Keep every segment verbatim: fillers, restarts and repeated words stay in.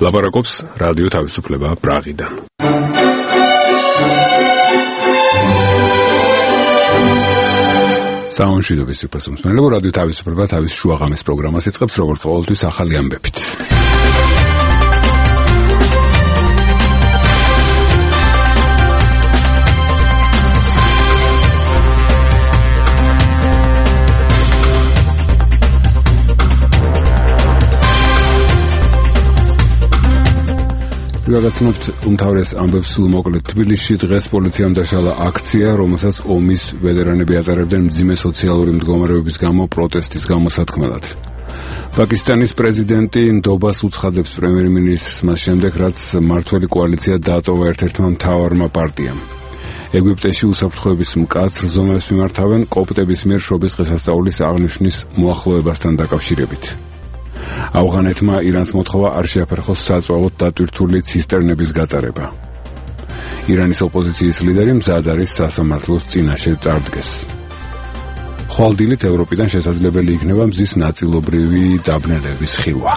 ლაპარაკობს რადიო თავისუფლება პრაღიდან. საუნშიდობის სიყვარულმცემელო რადიო თავისუფლება თავის შუაღამის პროგრამას იწყებს როგორც ყოველთვის ახალი ამბებით. გაგაცნობთ უმთავრეს ამბებს სულ მოკლედ. თბილისში დღეს პოლიციამ დაშალა აქცია, რომელსაც ომის ვეტერანები ატარებდნენ მძიმე სოციალური მდგომარეობის გამო პროტესტის გამოსათქმელად. პაკისტანის პრეზიდენტი ნდობას უცხადებს პრემიერ-მინისტრს მას შემდეგ, რაც მმართველი კოალიცია დაატოვა ერთ-ერთმა მთავარმა პარტიამ. ეგვიპტეში უსაფრთხოების მკაცრ ზომებს მიმართავენ კოპტების მიერ შობის დღესასწაულის აღნიშვნის მოახლოებასთან დაკავშირებით. ავღანეთმა ირანს მოთხოვა არ შეაფერხოს საწვავოდ დატვირთული ცისტერნების გატარება. ირანის ოპოზიციის ლიდერი მზად არის სასამართლოს წინაშე წარდგეს. ხვალდილით ევროპიდან შესაძლებელი იქნება მზის ნაწილობრივი დაბნელების ხილვა.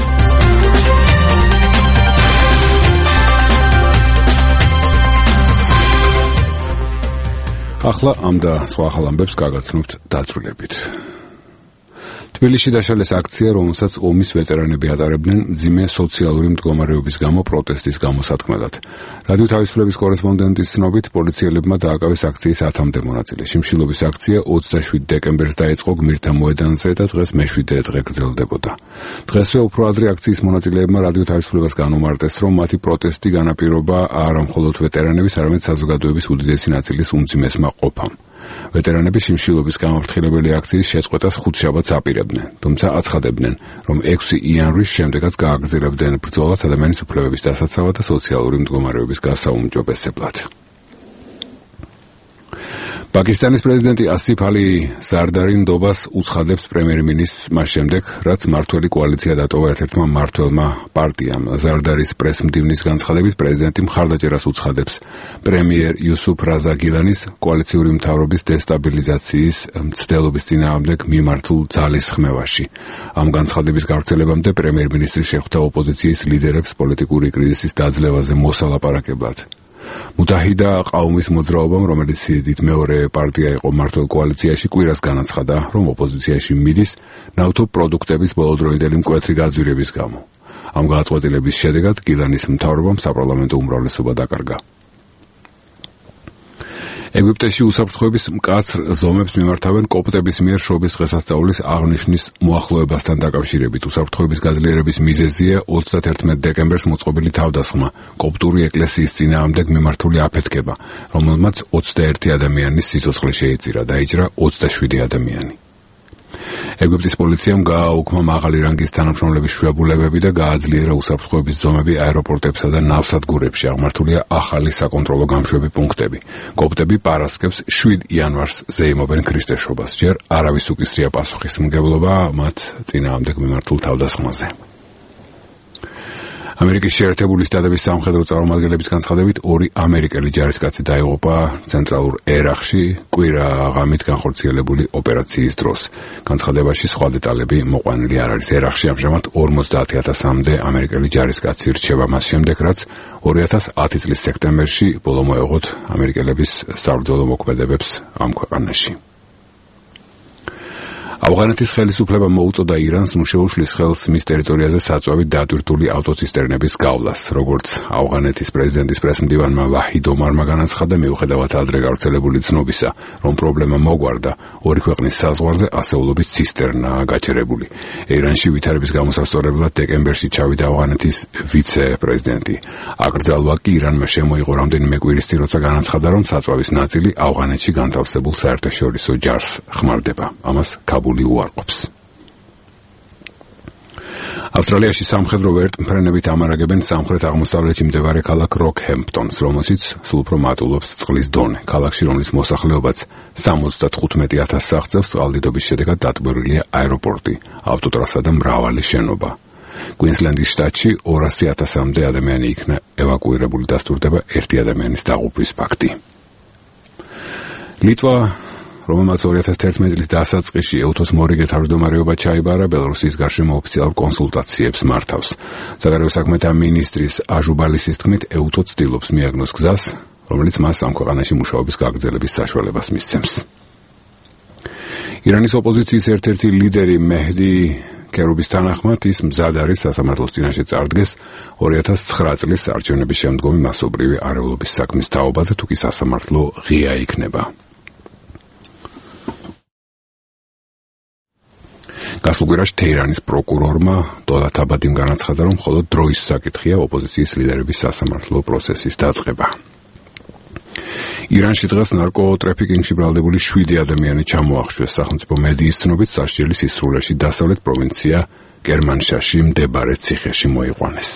ახლა ამ და სხვა ახალ ამბებს გაგაცნობთ დაწვრილებით. თბილისში დაშალეს აქცია, რომელსაც ომის ვეტერანები ატარებდნენ მძიმე სოციალური მდგომარეობის გამო პროტესტის გამოსათქმელად. რადიო თავისუფლების კორესპონდენტის ცნობით, პოლიციელებმა დააკავეს აქციის ათამდე მონაწილე. შიმშილობის აქცია ოცდაშვიდ დეკემბერს დაიწყო გმირთა მოედანზე და დღეს მეშვიდე დღე გრძელდებოდა. დღესვე უფრო ადრე აქციის მონაწილეებმა რადიო თავისუფლებას განუმარტეს, რომ მათი პროტესტი განაპირობა არა მხოლოდ ვეტერანების, არამედ საზოგადოების უდიდესი ნაწილის უმძიმესმა ყოფამ. ვეტერანები შიმშილობის გამაფრთხილებელი აქციის შეწყვეტას ხუთშაბათს აპირებდნენ, თუმცა აცხადებდნენ, რომ ექვსი იანვრის შემდეგაც გააგრძელებდნენ ბრძოლას ადამიანის უფლებების დასაცავად და სოციალური მდგომარეობის გასაუმჯობესებლად. პაკისტანის პრეზიდენტი ასიფ ალი ზარდარი ნდობას უცხადებს პრემიერ-მინისტრს მას შემდეგ, რაც მმართველი კოალიცია დატოვა ერთ-ერთმა მმართველმა პარტიამ. ზარდარის პრესმდივნის განცხადებით პრეზიდენტი მხარდაჭერას უცხადებს პრემიერ იუსუფ რაზა გილანის კოალიციური მთავრობის დესტაბილიზაციის მცდელობის წინააღმდეგ მიმართულ ძალისხმევაში. ამ განცხადების გავრცელებამდე პრემიერ-მინისტრი შეხვდა ოპოზიციის ლიდერებს პოლიტიკური კრიზისის დაძლევაზე მოსალაპარაკებლად. მუთაჰიდა ყაუმის მოძრაობამ, რომელიც დიდ მეორე პარტია იყო მმართველ კოალიციაში, კვირას განაცხადა, რომ ოპოზიციაში მიდის ნავთობ პროდუქტების ბოლოდროინდელი მკვეთრი გაძვირების გამო. ამ გადაწყვეტილების შედეგად გილანის მთავრობამ საპარლამენტო უმრავლესობა დაკარგა. ეგვიპტეში უსაფრთხოების მკაცრ ზომებს მიმართავენ კოპტების მიერ შობის დღესასწაულის აღნიშვნის მოახლოებასთან დაკავშირებით. უსაფრთხოების გაძლიერების მიზეზია ოცდაათერთმეტ დეკემბერს მოწყობილი თავდასხმა კოპტური ეკლესიის წინააღმდეგ მიმართული აფეთქება, რომელმაც ოცდაერთი ადამიანის სიცოცხლე შეიწირა, დაიჭრა ოცდაშვიდი ადამიანი. ეგვიპტის პოლიციამ გააუქმა მაღალი რანგის თანამშრომლების შუაბულებები და გააძლიერა უსაფრთხოების ზომები აეროპორტებსა და ნავსადგურებში. აღმართულია ახალი საკონტროლო გამშვები პუნქტები. კოპტები პარასკევს შვიდ იანვარს ზეიმობენ ქრისტესობას. ჯერ არავის უკისრია პასუხისმგებლობა მათ წინააღმდეგ მიმართულ თავდასხმაზე. ამერიკის შეერთებული შტატების სამხედრო წარმომადგენლების განცხადებით ორი ამერიკელი ჯარისკაცი დაიღუპა ცენტრალურ ერაყში კვირა ღამით განხორციელებული ოპერაციის დროს. განცხადებაში სხვა დეტალები მოყვანილი არ არის. ერაყში ამჟამად ორმოცდაათი ათასამდე ამერიკელი ჯარისკაცი რჩება მას შემდეგ, რაც ორი ათას ათი წლის სექტემბერში ბოლო მოეღოთ ამერიკელების საბრძოლო მოქმედებებს ამ ქვეყანაში. ავღანეთის ხელისუფლება მოუწოდა ირანს ნუ შეუშლის ხელს მის ტერიტორიაზე საწვავით დატვირთული ავტოცისტერნების გავლას. როგორც ავღანეთის პრეზიდენტის პრესმდივანმა ვაჰიდ ომარმა განაცხადა, მიუხედავად ადრე გავრცელებული ცნობისა, რომ პრობლემა მოგვარდა, ორი ქვეყნის საზღვარზე ასეულობით ცისტერნაა გაჩერებული. ირანში ვითარების გამოსასწორებლად დეკემბერში ჩავიდა ავღანეთის ვიცე-პრეზიდენტი. აკრძალვა კი ირანმა შემოიღო რამდენიმე კვირის წინ, როცა განაცხადა, რომ საწვავის ნაწილი ავღანეთში განთავსებულ საერთაშორისო ჯარს ხმარდება. ამას კაბული უარყოფს. ავსტრალიაში სამხედრო ვერტმფრენებით ამარაგებენ სამხრეთ-აღმოსავლეთში მდებარე ქალაქ როკჰემპტონს, რომელშიც სულ უფრო მატულობს წყლის დონე. ქალაქში, რომლის მოსახლეობაც სამოცდათხუთმეტი ათასს აღწევს, წყალდიდობის შედეგად დატბორილია აეროპორტი, ავტოტრასა და მრავალი შენობა. Queensland-ის შტატში ორასი ათასამდე ადამიანი იქნა ევაკუირებული, დასტურდება ერთი ადამიანის დაღუპვის ფაქტი. ლიტვა რომელმაც ორი ათას თერთმეტი წლის დასაწყისში ეუთოს მორიგე თავმჯდომარეობა ჩაიბარა, ბელორუსიის გარშემო ოფიციალურ კონსულტაციებს მართავს. საგარეო საქმეთა მინისტრის აჟუბალისის თქმით, ეუთო ცდილობს მიაგნოს გზას, რომელიც მას ამ ქვეყანაში მუშაობის გაგრძელების საშუალებას მისცემს. ირანის ოპოზიციის ერთ-ერთი ლიდერი მეჰდი კერუბის თანახმად ის მზად არის სასამართლოს წინაშე წარდგეს ორი ათას ცხრა წლის არჩევნების შემდგომი მასობრივი არეულობის საქმის თაობაზე, თუ კი სასამართლო ღია იქნება. გასულ კვირაში თეირანის პროკურორმა დოლათ აბადიმ განაცხადა, რომ მხოლოდ დროის საკითხია ოპოზიციის ლიდერების სასამართლო პროცესის დაწყება. ირანში დღეს ნარკოტრაფიკინგში ბრალდებული შვიდი ადამიანი ჩამოახშვეს. სახელმწიფო მედიის ცნობით სასჯელი სისრულეში დასავლეთ პროვინცია კერმანშაში მდებარე ციხეში მოიყვანეს.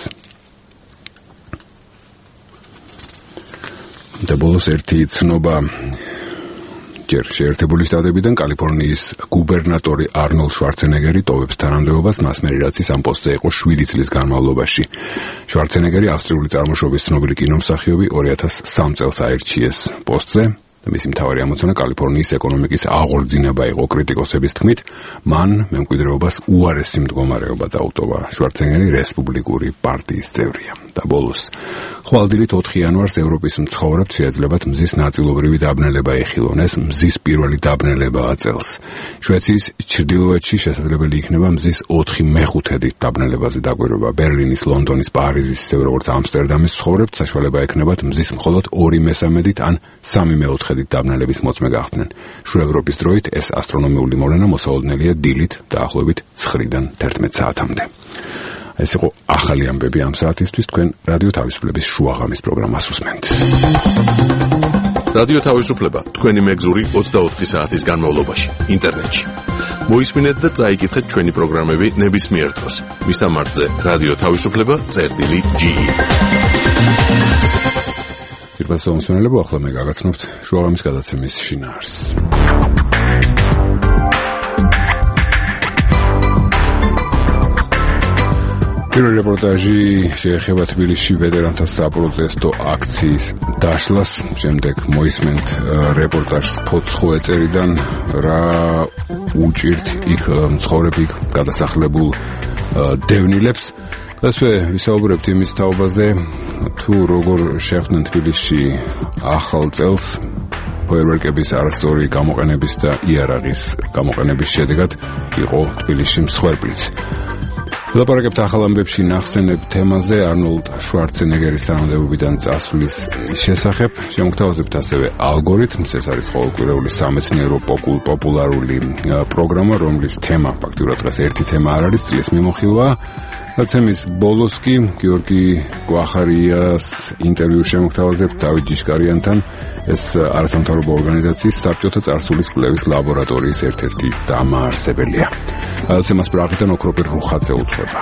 და ბოლოს ერთი ცნობა ჯერ შეერთებული შტატებიდან კალიფორნიის გუბერნატორი არნოლდ შვარცენეგერი ტოვებს თანამდებობას მას მერე რაც ის ამ პოსტზე იყო შვიდი წლის განმავლობაში. შვარცენეგერი ავსტრიული წარმოშობის ცნობილი კინომსახიობი ორი ათას სამ წელს აირჩიეს პოსტზე და მისი მთავარი ამოცანა კალიფორნიის ეკონომიკის აღორძინება იყო. კრიტიკოსების თქმით, მან მემკვიდრეობას უარესი მდგომარეობა დაუტოვა. შვარცენეგერი რესპუბლიკური პარტიის წევრია. და ბოლოს ხვალდილით ოთხი იანვარს ევროპის მცხოვრებთ შეეძლებათ მზის ნაწილობრივი დაბნელება ეხილონ. ეს მზის პირველი დაბნელებაა წელს. შვეიცარიის ჩრდილოეთში შესაძლებელი იქნება მზის ოთხი მეხუთედით დაბნელებაზე დაკვირვება. ბერლინის, ლონდონის, პარიზის, ისე როგორც ამსტერდამის მცხოვრებთ საშუალება ექნებათ მზის მხოლოდ ორი მესამედით ან სამი მეოთხედით დაბნელების მოწმე გახდნენ. შუა ევროპის დროით ეს ასტრონომიული მოვლენა მოსაოდნელია დილით დაახლოებით ცხრიდან თერთმეტ საათამდე. ეს იყო ახალი ამბები ამ საათისთვის. თქვენ რადიო თავისუფლების შუაღამის პროგრამას უსმენთ. რადიო თავისუფლება თქვენი მეგზური ოცდაოთხი საათის განმავლობაში ინტერნეტში. მოისმინეთ და წაიკითხეთ ჩვენი პროგრამები ნებისმიერ დროს. მისამართზე რადიო თავისუფლება წერტილი ჯი. პირველ მომსვენელებო, ახლა მე გაგაცნობთ შუაღამის გადაცემის შინაარსს. პირველი რეპორტაჟი შეეხება თბილისში ვეტერანთა საპროტესტო აქციის დაშლას. შემდეგ მოისმენთ რეპორტაჟს ფოცხო ეწერიდან, რა უჭირთ იქ მცხოვრები გადასახლებულ დევნილებს. ასე ვისაუბრებთ იმის თაობაზე, თუ როგორ შეხვდნენ თბილისში ახალ წელს ფოიერვერკების არასწორი გამოყენების და იარაღის გამოყენების შედეგად იყო თბილისში მსხვერპლიც. ვლაპარაკებთ ახალ ამბებში ნახსენებ თემაზე არნოლდ შვარცენეგერის თანამდებობიდან წასვლის შესახებ. შემოგთავაზებთ ასევე ალგორითმს. ეს არის ყოველკვირეული სამეცნიერო პოპულარული პროგრამა, რომლის თემა ფაქტურად დღეს ერთი თემა არ არის, წლის მიმოხილვაა. გადაცემის ბოლოს კი გიორგი გვახარიას ინტერვიუ შემოგთავაზებთ დავით ჯიშკარიანთან. ეს არასამთავრობო ორგანიზაციის საბჭოთა წარსულის კვლევის ლაბორატორიის ერთ-ერთი დამაარსებელია. გადაცემას პრაღიდან ოქროპირ რუხაძე უძღვება.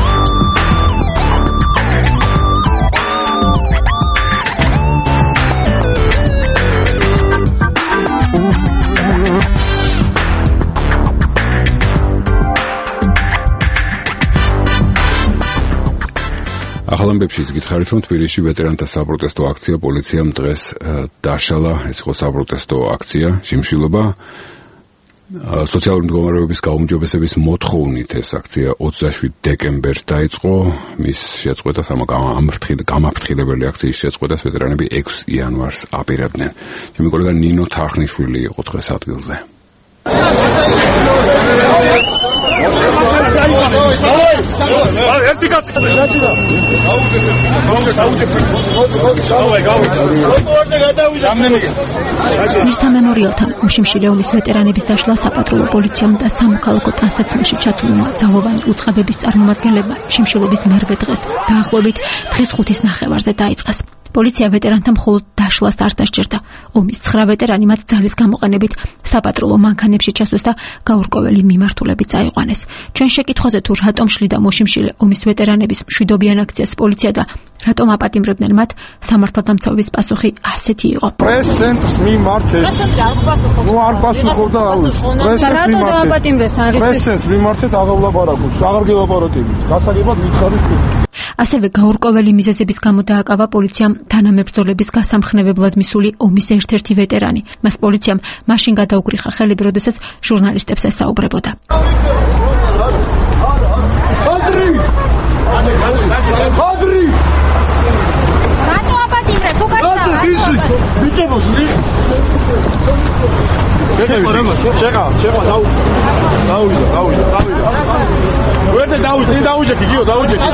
ახალ ამბებშიც გითხარით, რომ თბილისში ვეტერანთა საპროტესტო აქცია პოლიციამ დღეს დაშალა. ეს იყო საპროტესტო აქცია, შიმშილობა. სოციალური მდგომარეობის გაუმჯობესების მოთხოვნით ეს აქცია ოცდაშვიდ დეკემბერს დაიწყო. მის შეწყვეტას, ამ გამაფრთხილებელი აქციის შეწყვეტას ვეტერანები ექვსი იანვარს აპირებდნენ. ჩემი კოლეგა ნინო თარხნიშვილი იყო დღეს ადგილზე. ერთი კაცი მისთა მემორიალთან უშიმშილეულის ვეტერანების დაშლა საპატრულო პოლიციამ და სამოქალაქო ტანსაცმელში ჩაცმულმა ძალოვანი უწყებების წარმომადგენლებმა შიმშილობის მერვე დღეს დაახლოებით დღის ხუთის ნახევარზე დაიწყეს. პოლიცია ვეტერანთა მხოლოდ დაშლას არ დასჯერდა. ომის ცხრა ვეტერანი მათ ძალის გამოყენებით საპატრულო მანქანებში ჩასვეს და გაურკვეველი მიმართულებით წაიყვანეს. ჩვენ შეკითხვაზე თუ რატომ შლიდა მოშიმშილე ომის ვეტერანების მშვიდობიან აქციას პოლიცია და რატომ აპატიმრებდნენ მათ, სამართალდამცავების პასუხი ასეთი იყო. პრეს-ცენტრს მიმართეთ. პრეს-ცენტრი არ გასუხობს. ნუ არ გასუხობდა აუს. პრეს-ცენტრს მიმართეთ. პრეს-ცენტრს მიმართეთ აღავლაპარაკოს, აღარ გელაპარაკებით. გასაგებად მითხარით. ასევე გაურკვეველი მიზეზების გამო დააკავა პოლიციამ თანამებრძოლების გასამხნევებლად მისული ომის ერთ-ერთი ვეტერანი. მას პოლიციამ მაშინ გადაუკრიხა ხელები, როდესაც ჟურნალისტებს ესაუბრებოდა. რატო აპატიმრე? თუ გაჭრა? მიტებოსი? შეგა, შეგა, დაუვიდა, დაუვიდა, დაუვიდა, დაუვიდა. ვერდე დაუვიდა, დაუჯექი, გიო, დაუჯექი.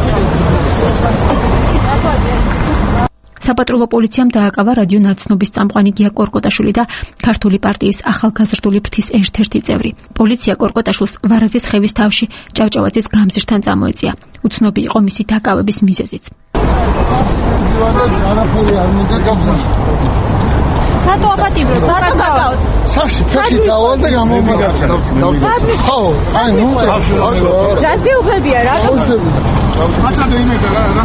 საპატრულო პოლიციამ დააკავა რადიო ნაცნობის წამყვანი გია კორკოტაშვილი და ქართული პარტიის ახალგაზრდული ფრთის ერთ-ერთი წევრი. პოლიცია კორკოტაშვილს ვარაზის ხევის თავში ჭავჭავაძის გამზირთან წამოეწია. უცნობი იყო მისი დაკავების მიზეზიც. რატო აპატიმრებ? რატო გაკავთ? სახში ფეხი დავალ და გამომაგაცა. ხო, აი ნუ. რას გეუბნებია? რატო? მაცადე იმედა რა, რა.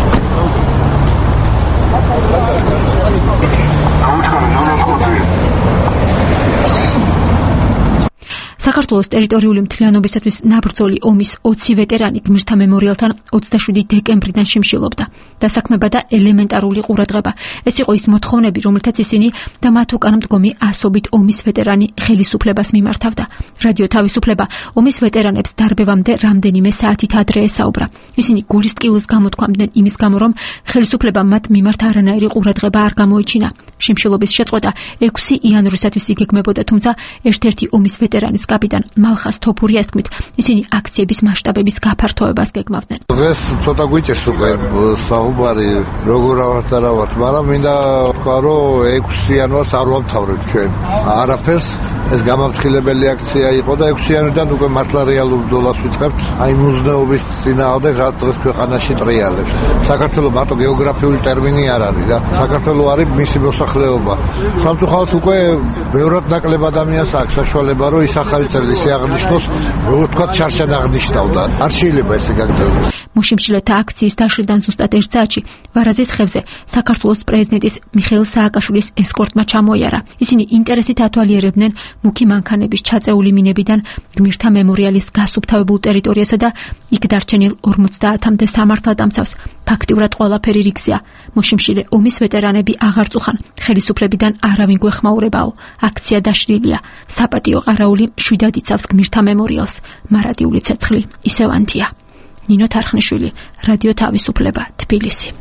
საქართველოს ტერიტორიული მთლიანობისათვის ნაბრძოლი ომის ოცი ვეტერანი გმირთა მემორიალთან ოცდაშვიდი დეკემბრიდან შიმშილობდა. დასაქმება და ელემენტარული ყურადღება. ეს იყო ის მოთხოვნები, რომელთაც ისინი და მათ უკან მდგომი ასობით ომის ვეტერანი ხელისუფლებას მიმართავდა. რადიო თავისუფლება ომის ვეტერანებს დარბევამდე რამდენიმე საათით ადრე ესაუბრა. ისინი გულის ტკივილს გამოთქვამდნენ იმის გამო, რომ ხელისუფლებამ მათ მიმართ არანაირი ყურადღება არ გამოიჩინა. შიმშილობის შეწყვეტა ექვსი იანვრისათვის იგეგმებოდა, თუმცა ერთ-ერთი ომის ვეტერანის კაპიტან მალხას თოფურიას თქმით, ისინი აქციების მასშტაბების გაფართოებას გეგმავდნენ. ეს ცოტა გვიჭერს უკვე საუბარი როგორ ავართ და რა ვართ, მაგრამ მინდა თქვა, რომ ექვსი იანვარს არ ვამთავრებ ჩვენ. არაფერს, ეს გამაფრთხილებელი აქცია იყო და ექვსი იანვრიდან უკვე მართლა რეალურ ბრძოლას ვიწყებთ. აი მუზნეობის წინააღმდეგ რაც დღეს ქვეყანაში ტრიალებს. საქართველოს მარტო გეოგრაფიული ტერმინი არ არის და საქართველოს არის მისი მოსახლეობა. სამწუხაროდ უკვე ბევრად ნაკლებ ადამიანს აქვს საშუალება, რომ ის ახალი წელი აღნიშნოს, როგორ თქვა, ჩარჩად აღნიშნავდა. არ შეიძლება ესე გაგრძელდეს. მოშიმშილეთა აქციის დაშლიდან ზუსტად ერთ საათში ვარაზის ხევზე საქართველოს პრეზიდენტის მიხეილ სააკაშვილის ესკორტმა ჩამოიარა. ისინი ინტერესით ათვალიერებდნენ მუქი მანქანების ჩაწეული მინებიდან გმირთა მემორიალის გასუფთავებულ ტერიტორიასა და იქ დარჩენილ ორმოცდაათამდე სამართალდამცავს. ფაქტიურად ყველაფერი რიგზია. მოშიმშილე ომის ვეტერანები აღარ წუხან. ხელისუფლებიდან არავინ გვეხმაურებაო. აქცია დაშლილია. საპატიო ყარაული შვიდად იცავს გმირთა მემორიალს. მარადიული ცეცხლი ისევ ანთია. ნინო თარხნიშვილი, რადიო თავისუფლება, თბილისი.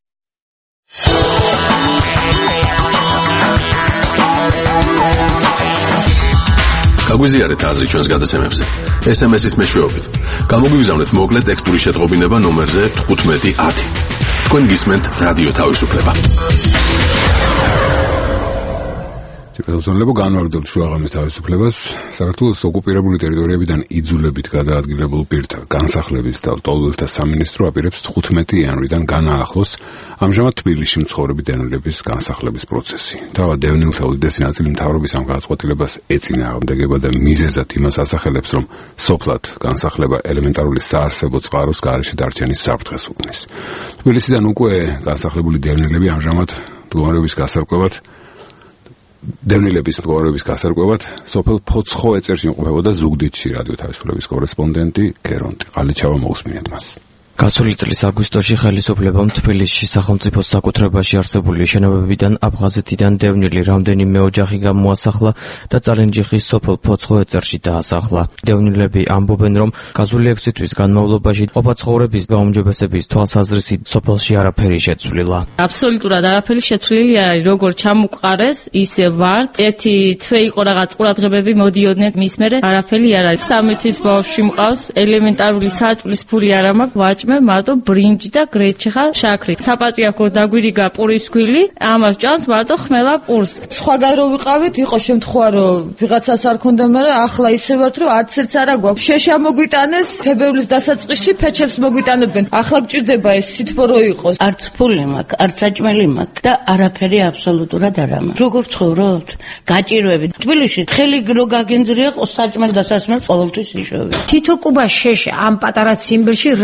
გაგვიზიარეთ აზრი ჩვენს გადაცემებზე. ეს ემ ეს-ის მეშვეობით. გამოგვიგზავნეთ მოკლე ტექსტური შეტყობინება ნომერზე თხუთმეტი ათი. თქვენ გისმენთ რადიო თავისუფლება. შეგრძნებო განვაგრძობთ შუაღამის თავისუფლებას. საქართველოს ოკუპირებული ტერიტორიებიდან იძულებით გადაადგილებულ პირთა განსახლების და ტოლველთა სამინისტრო აპირებს თხუთმეტი იანვრიდან განაახლოს ამჟამად თბილისში მცხოვრები დევნილების განსახლების პროცესი. თავად დევნილთა უდიდესი ნაწილი მთავრობის ამ გადაწყვეტილებას ეწინააღმდეგება და მიზეზად იმას ასახელებს, რომ სოფლად განსახლება ელემენტარული საარსებო წყაროს გარეშე დარჩენის საფრთხეს უბნის. თბილისიდან უკვე განსახლებული დევნილები ამჟამად მდგომარეობის გასარკვევად დევნილების მდგომარეობის გასარკვევად სოფელ ფოცხო ეწერში იმყოფებოდა ზუგდიდში რადიო თავისუფლების კორესპონდენტი გერონტი ყალიჩავა მოусმინეთ მას. გასული წლის აგვისტოში ხელისუფლებამ თბილისში სახელმწიფოს საკუთრებაში არსებული შენობებიდან აფხაზეთიდან დევნილი რამდენიმე ოჯახი გამოასახლა და წალენჯიხის სოფელ ფოცხო ეწერში დაასახლა. დევნილები ამბობენ, რომ გასული ექვსი თვის განმავლობაში ყოფაცხოვრების გაუმჯობესების თვალსაზრისით სოფელში არაფერი შეცვლილა. აბსოლუტურად არაფერი შეცვლილი არ არის, როგორ ჩამუყარეს, ისე ვართ. ერთი თვე იყო რაღაც ყურადღებები მოდიოდნენ მის მერე, არაფერი არ არის. სამი თვის ბავშვი მყავს, ელემენტარული საწყლის ფული არ მაქვს. მარტო ბრინჯი და გრეჩხა შაქრი. საპატრიარქო დაგვირიგა პურის გვილი, ამას ჭამთ მარტო ხმელა პურს. სხვაგან რო ვიყავით, იყო შემთხვევა, რომ ვიღაცას არ ქონდა, მაგრამ ახლა ისე ვართ, რომ არც ერთს არ აგვაქვს. შეშა მოგვიტანეს, თებევლის დასაწყისში ფეჩებს მოგვიტანებენ. ახლა გჭირდება ეს სითბო რო იყოს. არც ფული მაქვს, არც საჭმელი მაქვს და არაფერი აბსოლუტურად არ მაქვს. როგორ ცხოვრობთ? გაჭირვებით. თბილისში ხელი რო გაგენძრია, საჭმელ დასასმელს ყოველთვის იშვები. თითო კუბა შეშა ამ პატარა ციმბირში რა არის?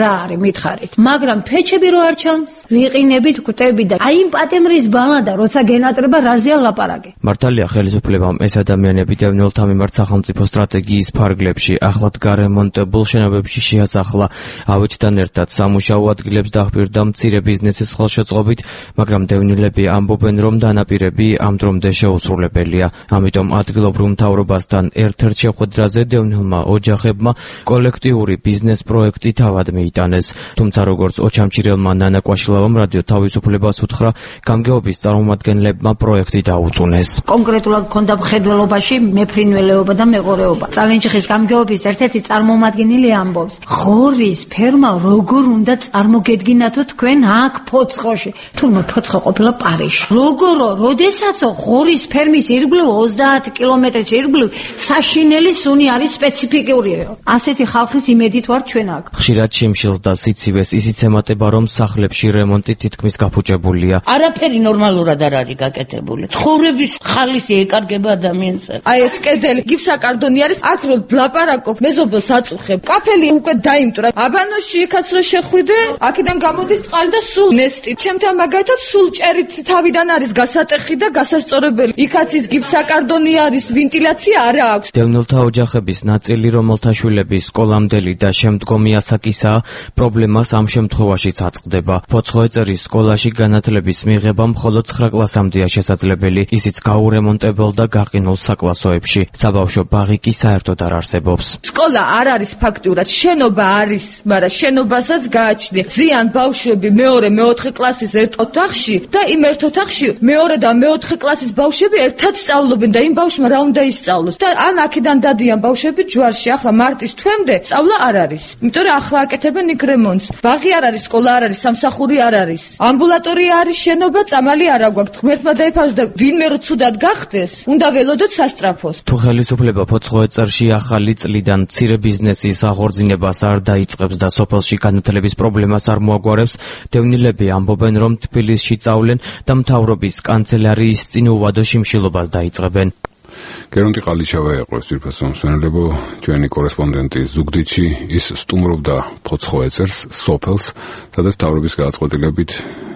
მითხარით. მაგრამ ფეჩები რო არ ჩანს, ვიყინებით გვტები და აი იმ პატემრის ბალანდა, როცა გენატრება რაზეა ლაპარაკი. მართალია ხელისუფლებამ ეს ადამიანები დევნილთა მიმართ სახელმწიფო სტრატეგიის ფარგლებში ახლად გარემონტებულ შენობებში შეასახლა. ავეჯთან ერთად სამუშაო ადგილებს დაჰპირდა მცირე ბიზნესის ხელშეწყობით, მაგრამ დევნილები ამბობენ, რომ დანაპირები ამ დრომდე შეუსრულებელია. ამიტომ ადგილობრივ მთავრობასთან ერთ-ერთ შეხვედრაზე დევნილმა ოჯახებმა კოლექტიური ბიზნეს პროექტი თავად მიიტანეს. თუმცა როგორც ოჩამჩირელმა ნანა კვაშილავამ რადიო თავისუფლებას უთხრა, გამგეობის წარმომადგენლებმა პროექტი დაუწუნეს. კონკრეტულად ქონდა მხედველობაში მეფრინველეობა და მეღორეობა. წალენჯიხის გამგეობის ერთ-ერთი წარმომადგენელი ამბობს: ღორის ფერმა როგორ უნდა წარმოგედგინათო თქვენ აქ ფოცხოში? თურმე ფოცხო ყოფილა პარიზში. როგორო, როდესაცო ღორის ფერმის ირგვლივ ოცდაათი კილომეტრის ირგვლივ საშინელი სუნი არის სპეციფიკურიო. ასეთი ხალხის იმედით ვარ ჩვენ აქ. ხშირად შიმშილს და სიცივეს ისიც ემატება, რომ სახლებში რემონტი თითქმის გაფუჭებულია. არაფერი ნორმალურად არ არის გაკეთებული. ცხოვრების ხალისი ეკარგება ადამიანს. აი ეს კედელი გიფსაკარდონი არის, აქ რო ვლაპარაკობ, მეზობელს აწუხებ. კაფელი უკვე დაიმტვრა. აბანოში იქაც რო შეხვიდე, აქედან გამოდის წყალი და სულ ნესტი. ჩემთან მაგათაც სულ ჭერით თავიდან არის გასატეხი და გასასწორებელი. იქაც ის გიფსაკარდონი არის, ვენტილაცია არა აქვს. დევნილთა ოჯახების ნაწილი, რომელთა შვილები სკოლამდელი და შემდგომი ასაკისაა, პრობლემას ამ შემთხვევაშიც აწყდება. ფოცხოეწერის სკოლაში განათლების მიღება მხოლოდ ცხრა კლასამდეა შესაძლებელი, ისიც გაურემონტებელ და გაყინულ საკლასოებში. საბავშვო ბაღი კი საერთოდ არ არსებობს. სკოლა არ არის ფაქტურად, შენობა არის, მაგრამ შენობასაც გააჩნია. ზიან ბავშვები მეორე, მეოთხე კლასის ერთ ოთახში და იმ ერთ ოთახში მეორე და მეოთხე კლასის ბავშვები ერთად სწავლობენ და იმ ბავშვმა რა უნდა ისწავლოს. და ან აქედან დადიან ბავშვები ჯვარში. ახლა მარტის თვემდე სწავლა არ არის. იმიტომ რომ ახლა აკეთებენ იქ რემონტს. ბაღი არ არის, სკოლა არ არის, სამსახური არ არის. ამბულატორია არის, შენობა წამალი არ აგვაქვს. ღმერთმა დაიფაროს და ვინმე რო ცუდად გახდეს, უნდა ველოდოთ სასტრაფოს. თუ ხელისუფლება ფოცხოეწერში ახალი წლიდან მცირე ბიზნესის აღორძინებას არ დაიწყებს და სოფელში განათლების პრობლემას არ მოაგვარებს, დევნილები ამბობენ, რომ თბილისში წავლენ და მთავრობის კანცელარიის წინ უვადო შიმშილობას დაიწყებენ. გერონტი ყალიჩავა იყო ეს ძირფასო მსმენელებო, ჩვენი კორესპონდენტი ზუგდიდში. ის სტუმრობდა ფოცხოეწერს, სოფელს, სადაც მთავრობის გადაწყვეტილებით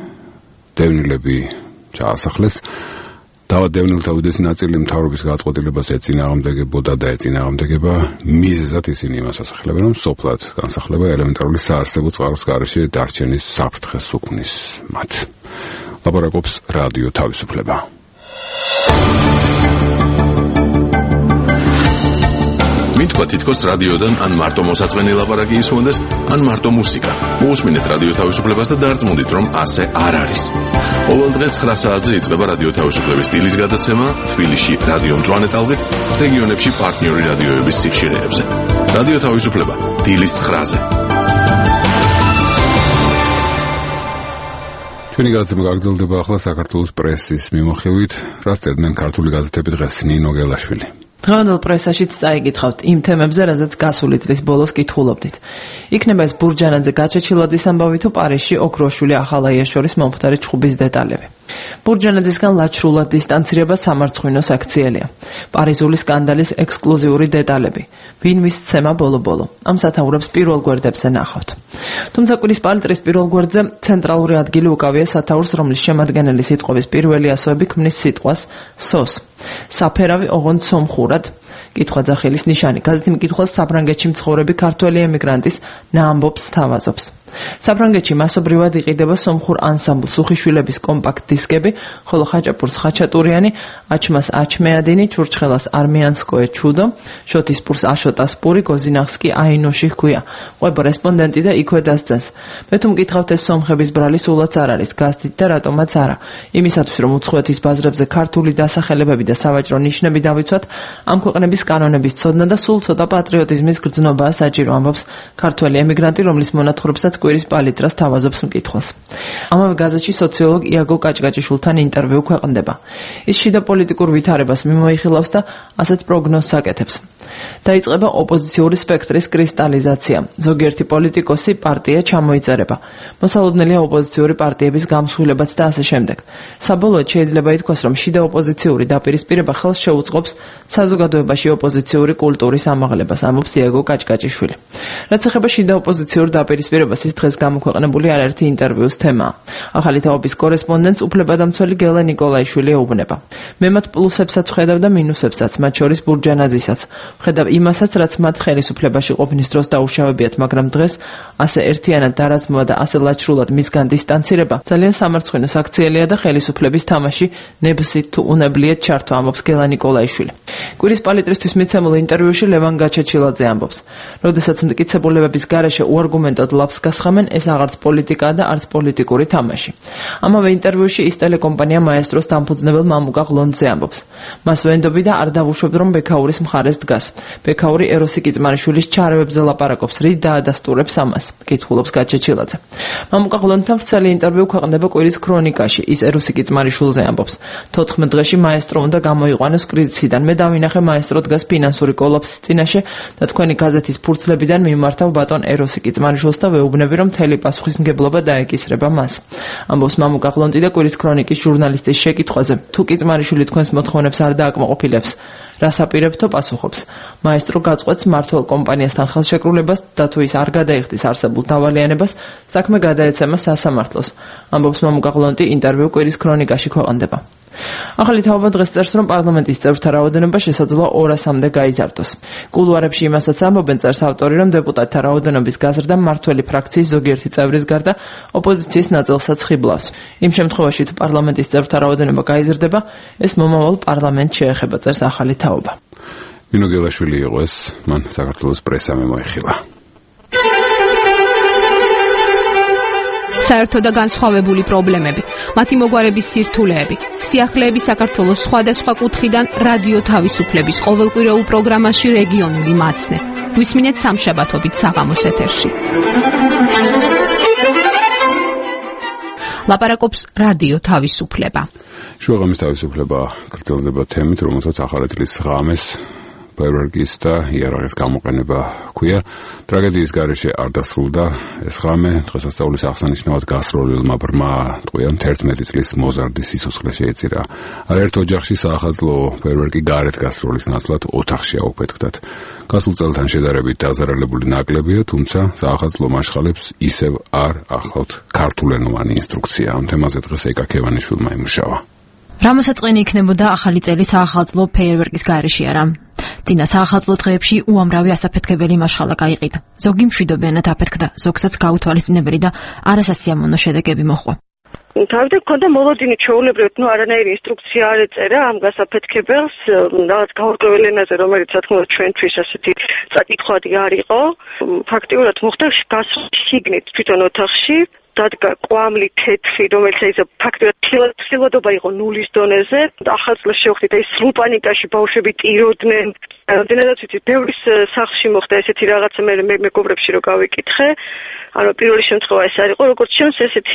დევნილები ჩაასახლეს. დავა დევნილთა უდიდესი ნაწილი მთავრობის გადაწყვეტილებას ეწინააღმდეგებოდა და ეწინააღმდეგება. მიზეზად ისინი იმას ასახლებენ, რომ სოფლად განსახლება ელემენტარული საარსებო წყაროს გარეშე დარჩენის საფრთხეს უქმნის მათ. ლაპარაკობს რადიო თავისუფლება. მითქვა თითქოს რადიოდან ან მარტო მოსაწყენი ლაპარაკი ისმოდეს, ან მარტო მუსიკა. მოусმინეთ რადიო თავისუფლებას და დარწმუნდით, რომ ასე არ არის. ყოველ დღე ცხრა საათზე იწყება რადიო თავისუფლების სტილის გადაცემა თბილისში რადიო მწვანე ტალღით, რეგიონებში პარტნიორი რადიოების სიხშირეებზე. რადიო თავისუფლება დილის ცხრაზე. ჩვენი გადაცემა გაგრძელდება ახლა საქართველოს პრესის მიმოხილვით, რაც წერდნენ ქართული გაზეთები დღეს. ნინო გელაშვილი. დღევანდელ პრესაშიც წაიგითხავთ იმ თემებზე, რაზეც გასული წლის ბოლოს კითხულობდით. იქნება ეს ბურჯანაძე გაჩეჩილაძის ამბავი თუ პარიზში ოქროშვილი ახალაიას შორის მომხდარი ჩხუბის დეტალები. ბურჯანაძისგან ლაჩრულად დისტანცირება სამარცხვინოს აქციელია. პარიზული სკანდალის ექსკლუზიური დეტალები. ვინ მისცემა ბოლო-ბოლო. ამ სათაურებს პირველ გვერდებზე ნახავთ. თუმცა კვირის პალიტრის პირველ გვერდზე ცენტრალური ადგილი უკავია სათაურს, რომლის შემადგენელი სიტყვების პირველი ასოები ქმნის სიტყვას სოს. საფერავი ოღონდ სომხურად, კითხვა ძახილის ნიშანი. გაზეთი მკითხველს საფრანგეთში მცხოვრები ქართველი ემიგრანტის ნაამბობს სთავაზობს. საფრანგეთში მასობრივად იყიდება სომხურ ანსამბლ სუხიშვილების კომპაქტ დისკები, ხოლო ხაჭაპურს ხაჩატურიანი, აჩმას აჩმეადინი, ჩურჩხელას არმიანსკოე ჩუდო, შოთისპურს აშოტას პური, გოზინახსკი აინოში ჰქვია. ყვება რესპონდენტი და იქვე დასძენს. მე თუ მკითხავთ ეს სომხების ბრალი სულაც არ არის, გასდით და რატომაც არა. იმისათვის რომ უცხოეთის ბაზრებზე ქართული დასახელებები და სავაჭრო ნიშნები დავიცვათ, ამ ქვეყნების კანონების ცოდნა და სულ ცოტა პატრიოტიზმის გრძნობაა საჭირო, ამბობს ქართველი ემიგრანტი, რომლის მონათხრობსაც კვირის პალიტრას თავაზობს მკითხველს. ამავე გაზეთში სოციოლოგ იაგო კაჭკაჭიშვილთან ინტერვიუ ქვეყნდება. ის შიდა პოლიტიკურ ვითარებას მიმოიხილავს და ასეთ პროგნოზს აკეთებს. დაიწყება ოპოზიციური სპექტრის კრისტალიზაცია. ზოგიერთი პოლიტიკოსი პარტია ჩამოიწერება. მოსალოდნელია ოპოზიციური პარტიების გამსხვილებაც და ასე შემდეგ. საბოლოოდ შეიძლება ითქვას, რომ შიდა ოპოზიციური დაპირისპირება ხელს შეუწყობს საზოგადოებაში ოპოზიციური კულტურის ამაღლებას, ამბობს იაგო კაჭკაჭიშვილი. რაც ეხება შიდა ოპოზიციურ დაპირისპირებას, ის დღეს გამოქვეყნებული არაერთი ინტერვიუს თემაა. ახალი თაობის კორესპონდენტს უფლებადამცველი გელე ნიკოლაიშვილი ეუბნება. მე მათ პლუსებსაც ვხედავ და მინუსებსაც, მათ შორის ბურჯანაძისაც. ვხედავ იმასაც, რაც მათ ხელისუფლებაში ყოფნის დროს დაუშავებიათ, მაგრამ დღეს ასე ერთიანად დარაზმვა და ასე ლაჩრულად მისგან დისტანცირება ძალიან სამარცხვინო საქციელია და ხელისუფლების თამაში ნებსით თუ უნებლიეთ ჩართვა, ამბობს გელა ნიკოლაიშვილი. კვირის პალიტრისთვის მიცემულ ინტერვიუში ლევან გაჩეჩილაძე ამბობს, როდესაც მტკიცებულებების გარეშე უარგუმენტოდ ლაფს გასხამენ, ეს აღარც პოლიტიკაა და არც პოლიტიკური თამაში. ამავე ინტერვიუში ის ტელეკომპანია მაესტროს დამფუძნებელ მამუკა ღლონძე ამბობს, მას ვენდობი და არ დავუშვებ, რომ ბექაურის მხარეს დგას. ბექაური ეროსი კიწმარიშვილის ჩარევებზე ლაპარაკობს, რით დაადასტურებს ამას, კითხულობს გაჩეჩილაძე. მამუკა ღლონძთან ვრცელი ინტერვიუ ქვეყნდება კვირის ქრონიკაში, ის ეროსი კიწმარიშვილზე ამბობს, თოთხმეტ დღეში მაესტრო უნდა გამოიყვანოს კრიზისიდან. მე დავინახე მაესტრო დგას ფინანსური კოლაფსის წინაშე და თქვენი გაზეთის ფურცლებიდან მიმართავ ბატონ ეროსი კიწმარიშვილს და ვეუბნები, რომ მთელი პასუხისმგებლობა დაეკისრება მას. ამბობს მამუკა ღლონძე და კვირის ქრონიკის ჟურნალისტის შეკითხვაზე, თუ კიწმარიშვილი თქვენს მოთხოვნებს არ დააკმაყოფილებს, რას აპირებთო პასუხობს. მაესტრო გაწყვეტს მართლ კომპანიასთან ხელშეკრულებას და თუ ის არ გადაიხდის არსებულ დავალიანებას, საქმე გადაეცემა სასამართლოს. ამბობს მამუკა ღლონძე ინტერვიუ კვირის ქრონიკაში ქვეყნდება. ახალი თაობა დღეს წერს, რომ პარლამენტის წევრთა რაოდენობა შესაძლოა ორასამდე გაიზარდოს. კულუარებში იმასაც ამბობენ წერს ავტორი, რომ დეპუტატთა რაოდენობის გაზრდა მმართველი ფრაქციის ზოგიერთი წევრის გარდა ოპოზიციის ნაწილსაც ხიბლავს. იმ შემთხვევაში, თუ პარლამენტის წევრთა რაოდენობა გაიზრდება, ეს მომავალ პარლამენტს შეეხება, წერს ახალი თაობა. ნინო გელაშვილი იყო ეს, მან საქართველოს პრესა მოეხილა. საერთო და განსხვავებული პრობლემები, მათი მოგვარების სირთულეები, სიახლეები საქართველოს სხვადასხვა კუთხიდან რადიო თავისუფლების ყოველკვირეულ პროგრამაში რეგიონული მაცნე. გვისმინეთ სამშაბათობით საღამოს ეთერში. ლაპარაკობს რადიო თავისუფლება. შუაღამის თავისუფლება გრძელდება თემით, რომელსაც ახალი წლის ღამეს ფეერვერკის და იარაღის გამოყენება ჰქვია. ტრაგედიის გარეშე არ დასრულდა ეს ღამე. დღესასწაულის აღსანიშნავად გასროლილმა ბრმა ტყვიამ თერთმეტი წლის მოზარდის სიცოცხლე შეეწირა. არაერთ ოჯახში საახალწლო ფეერვერკი გარეთ გასროლის ნაცვლად ოთახში აუფეთქდათ. გასულ წელთან შედარებით დაზარალებული ნაკლებია, თუმცა საახალწლო მაშხალებს ისევ არ ახლავთ ქართულენოვანი ინსტრუქცია. ამ თემაზე დღეს ეკა ქევანიშვილმა იმუშავა. რა მოსაწყენი იქნებოდა ახალი წელი საახალწლო ფეერვერკის გარეშე არა? წინა საახალწლო დღეებში უამრავი ასაფეთქებელი მაშხალა გაიყიდა. ზოგი მშვიდობიანად აფეთქდა, ზოგსაც გაუთვალისწინებელი და არასასიამოვნო შედეგები მოჰყვა. თავიდან ქონდა მოლოდინი ჩვეულებრივად, ნუ არანაირი ინსტრუქცია არ ეწერა ამ გასაფეთქებელს, რაღაც გაურკვეველ ენაზე, რომელიც რა თქმა უნდა ჩვენთვის ასეთი წაკითხვადი არ იყო. ფაქტიურად მოხდა გასშიგნით თვითონ ოთახში. დადგა კვამლი თეთრი, რომელიც აი ფაქტობრივად თილადობა იყო ნულის დონეზე. ახალწლს შევხვდით, აი სრულ პანიკაში ბავშვები ტიროდნენ. რამდენადაც ვიცი, ბევრის სახლში მოხდა ესეთი რაღაცა, მე მეგობრებში რო გავიკითხე. ანუ პირველი შემთხვევა ეს არ იყო, როგორც ჩანს, ესეთი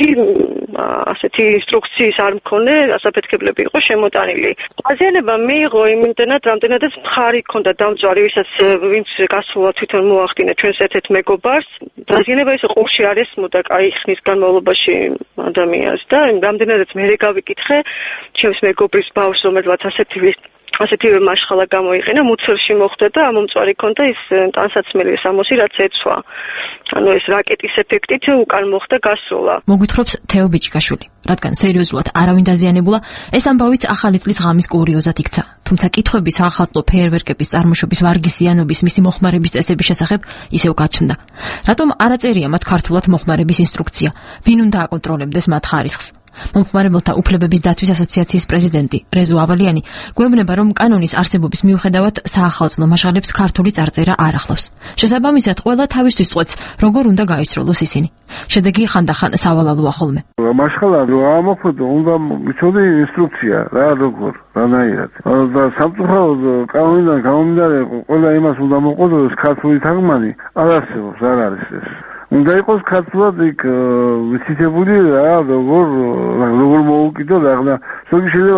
ასეთი ინსტრუქციის არ მქონე, ასაფეთქებლები იყო შემოტანილი. დაზიანება მიიღო იმდენად, რამდენადაც მხარი ჰქონდა დამწვარი, ვისაც ვინც გასულა თვითონ მოახდინა ჩვენს ერთ-ერთ მეგობარს. დაზიანება ისე ყურში არ ესმოდა კაი ხნის განმავლობაში ადამიანს და რამდენადაც მე გავიკითხე ჩემს მეგობრის ბავშვს, რომელსაც ასეთი ასეთივე მაშხალა გამოიყენა, მუცელში მოხდა და ამომწვარი ჰქონდა ის ტანსაცმელი სამოსი, რაც ეცვა. ანუ ეს რაკეტის ეფექტით უკან მოხდა გასროლა. მოგვითხრობს თეო ბიჭკაშვილი. რადგან სერიოზულად არავინ დაზიანებულა, ეს ამბავიც ახალი წლის ღამის კურიოზად იქცა. თუმცა კითხვები საახალწლო ფეერვერკების წარმოშობის ვარგისიანობის მისი მოხმარების წესების შესახებ ისევ გაჩნდა. რატომ არ აწერია მათ ქართულად მოხმარების ინსტრუქცია? ვინ უნდა აკონტროლებდეს მათ ხარისხს? მომხმარებელთა უფლებების დაცვის ასოციაციის პრეზიდენტი რეზო ავალიანი გვეუბნება, რომ კანონის არსებობის მიუხედავად საახალწლო მაშღალებს ქართული წარწერა არ ახლავს. შესაბამისად, ყველა თავისთვის წყვეტს, როგორ უნდა გაისროლოს ისინი. შედეგი ხანდახან სავალალოა ხოლმე. მაშხალა რო ამოხდო, უნდა მიცოდე ინსტრუქცია რა როგორ, რანაირად. და სამწუხაროდ კანონიდან გამომდინარე, ყველა იმას უნდა მოყოლოს ქართული თარგმანი არ არსებობს, არ არის ეს. უნდა იყოს ქართულად იქ ვიცითებული რა, როგორ როგორ მოუკიდო და ახლა ზოგი შეიძლება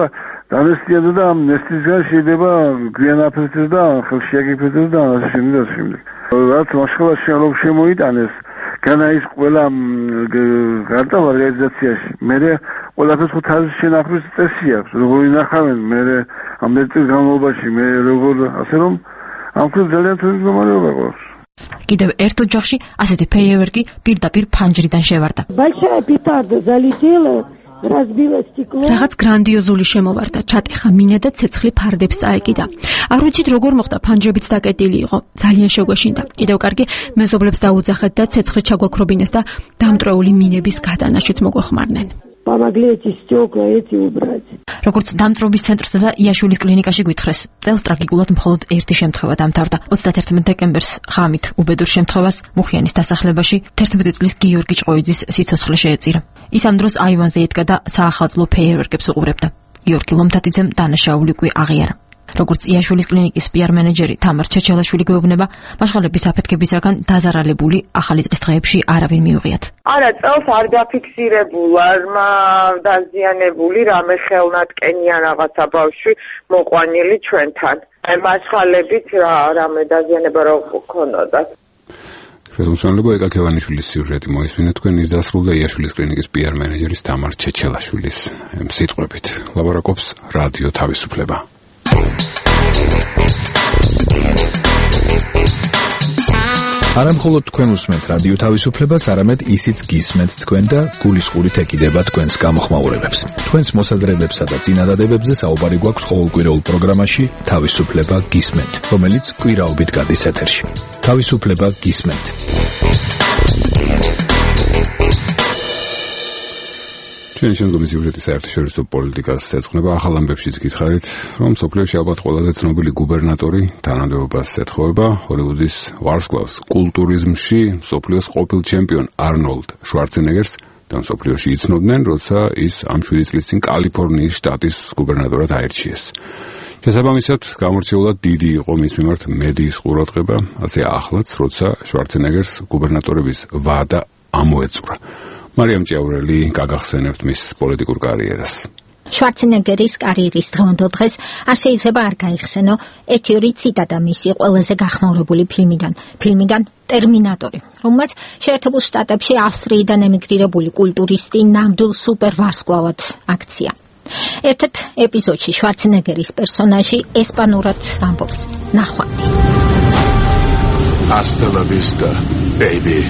დანესტიანდა და ამ ნესტისგან შეიძლება გვიანაფერდეს და ხელში აკიფებდეს და ასე შემდეგ და შემდეგ. რაც მასშტაბში არ შემოიტანეს განაის ყველა გარდა ორგანიზაციაში. მე ყველაფერს ხუთი შენახვის წესი აქვს. როგორ ინახავენ მე ამ წელს განმავლობაში მე როგორ ასე რომ ამ ქუს ძალიან თვითონ მდგომარეობა ყავს. კიდევ ერთ ოჯახში ასეთი ფეიერვერკი პირდაპირ ფანჯრიდან შევარდა. Большая петарда залетела. რაღაც გრანდიოზული შემოვარდა, ჩატეხა მინა და ცეცხლი ფარდებს წაეკიდა. არ ვიცით როგორ მოხდა, ფანჯრებიც დაკეტილი იყო. ძალიან შეგვეშინდა. კიდევ კარგი მეზობლებს დაუძახეთ და ცეცხლი ჩაგვაქრობინეს და დამტრეული მინების გადანაშიც მოგვეხმარნენ. Помогли эти стекла эти убрать. როგორც დამწრობის ცენტრსა და იაშვილის კლინიკაში გვითხრეს, წელს ტრაგიკულად მხოლოდ ერთი შემთხვევა დამთავრდა. ოცდაათერთი დეკემბერს ღამით უბედურ შემთხვევას მუხიანის დასახლებაში თერთმეტი წლის გიორგი ჭყოიძის სიცოცხლე შეეწირა. ის ამ დროს აივანზე იდგა და საახალწლო ფეიერვერკებს უყურებდა. გიორგი ლომთათიძემ დანაშაული კვი აღიარა. როგორც იაშვილის კლინიკის პიარ მენეჯერი თამარ ჩეჩელაშვილი გვეუბნება, მაშღალების აფეთქებისაგან დაზარალებული ახალი წლის დღეებში არავინ მიუღიათ. არა, წელს არ დაფიქსირებულა, დაზიანებული რამე ხელნატკენია რაღაცა ბავშვი მოყვანილი ჩვენთან. მაშღალებით რამე დაზიანება რო ქონოდა. ხელმძღვანელობა ეკაკევანიშვილის სიუჟეტი მოისმინეთ თქვენ ის დასრულდა იაშვილის კლინიკის პიარ მენეჯერის თამარ ჩეჩელაშვილის სიტყვებით. ლაბორაკობს რადიო თავისუფლება. არა მხოლოდ თქვენ უსმენთ რადიო თავისუფლებას, არამედ ისიც გისმენთ თქვენ და გულისყურით ეკიდება თქვენს გამოხმაურებებს. თქვენს მოსაზრებებსა და წინადადებებზე საუბარი გვაქვს ყოველკვირეულ პროგრამაში თავისუფლება გისმენთ, რომელიც კვირაობით გადის ეთერში. თავისუფლება გისმენთ. ჩვენი შემდგომი სიუჟეტი საერთაშორისო პოლიტიკას ეძღვნება. ახალ ამბებშიც გითხარით, რომ მსოფლიოში ალბათ ყველაზე ცნობილი გუბერნატორი თანამდებობას ეთხოვება ჰოლივუდის ვარსკვლავს კულტურიზმში მსოფლიოს ყოფილ ჩემპიონ არნოლდ შვარცენეგერს და მსოფლიოში იცნობდნენ, როცა ის ამ შვიდი წლის წინ კალიფორნიის შტატის გუბერნატორად აირჩიეს. შესაბამისად, გამორჩეულად დიდი იყო მის მიმართ მედიის ყურადღება, ასე ახლაც, როცა შვარცენეგერს გუბერნატორების ვადა ამოეწურა. მარიამ ჭიაურელი გაგახსენებთ მის პოლიტიკურ კარიერას. შვარცენეგერის კარიერის დღევანდელ დღეს არ შეიძლება არ გაიხსენო ერთი ორი ციტატა მისი ყველაზე გახმაურებული ფილმიდან, ფილმიდან ტერმინატორი, რომელმაც შეერთებულ შტატებში ავსტრიიდან ემიგრირებული კულტურისტი ნამდვილ სუპერვარსკვლავად აქცია. ერთ-ერთ ეპიზოდში შვარცენეგერის პერსონაჟი ესპანურად ამბობს ნახვამდის. Hasta la vista, baby.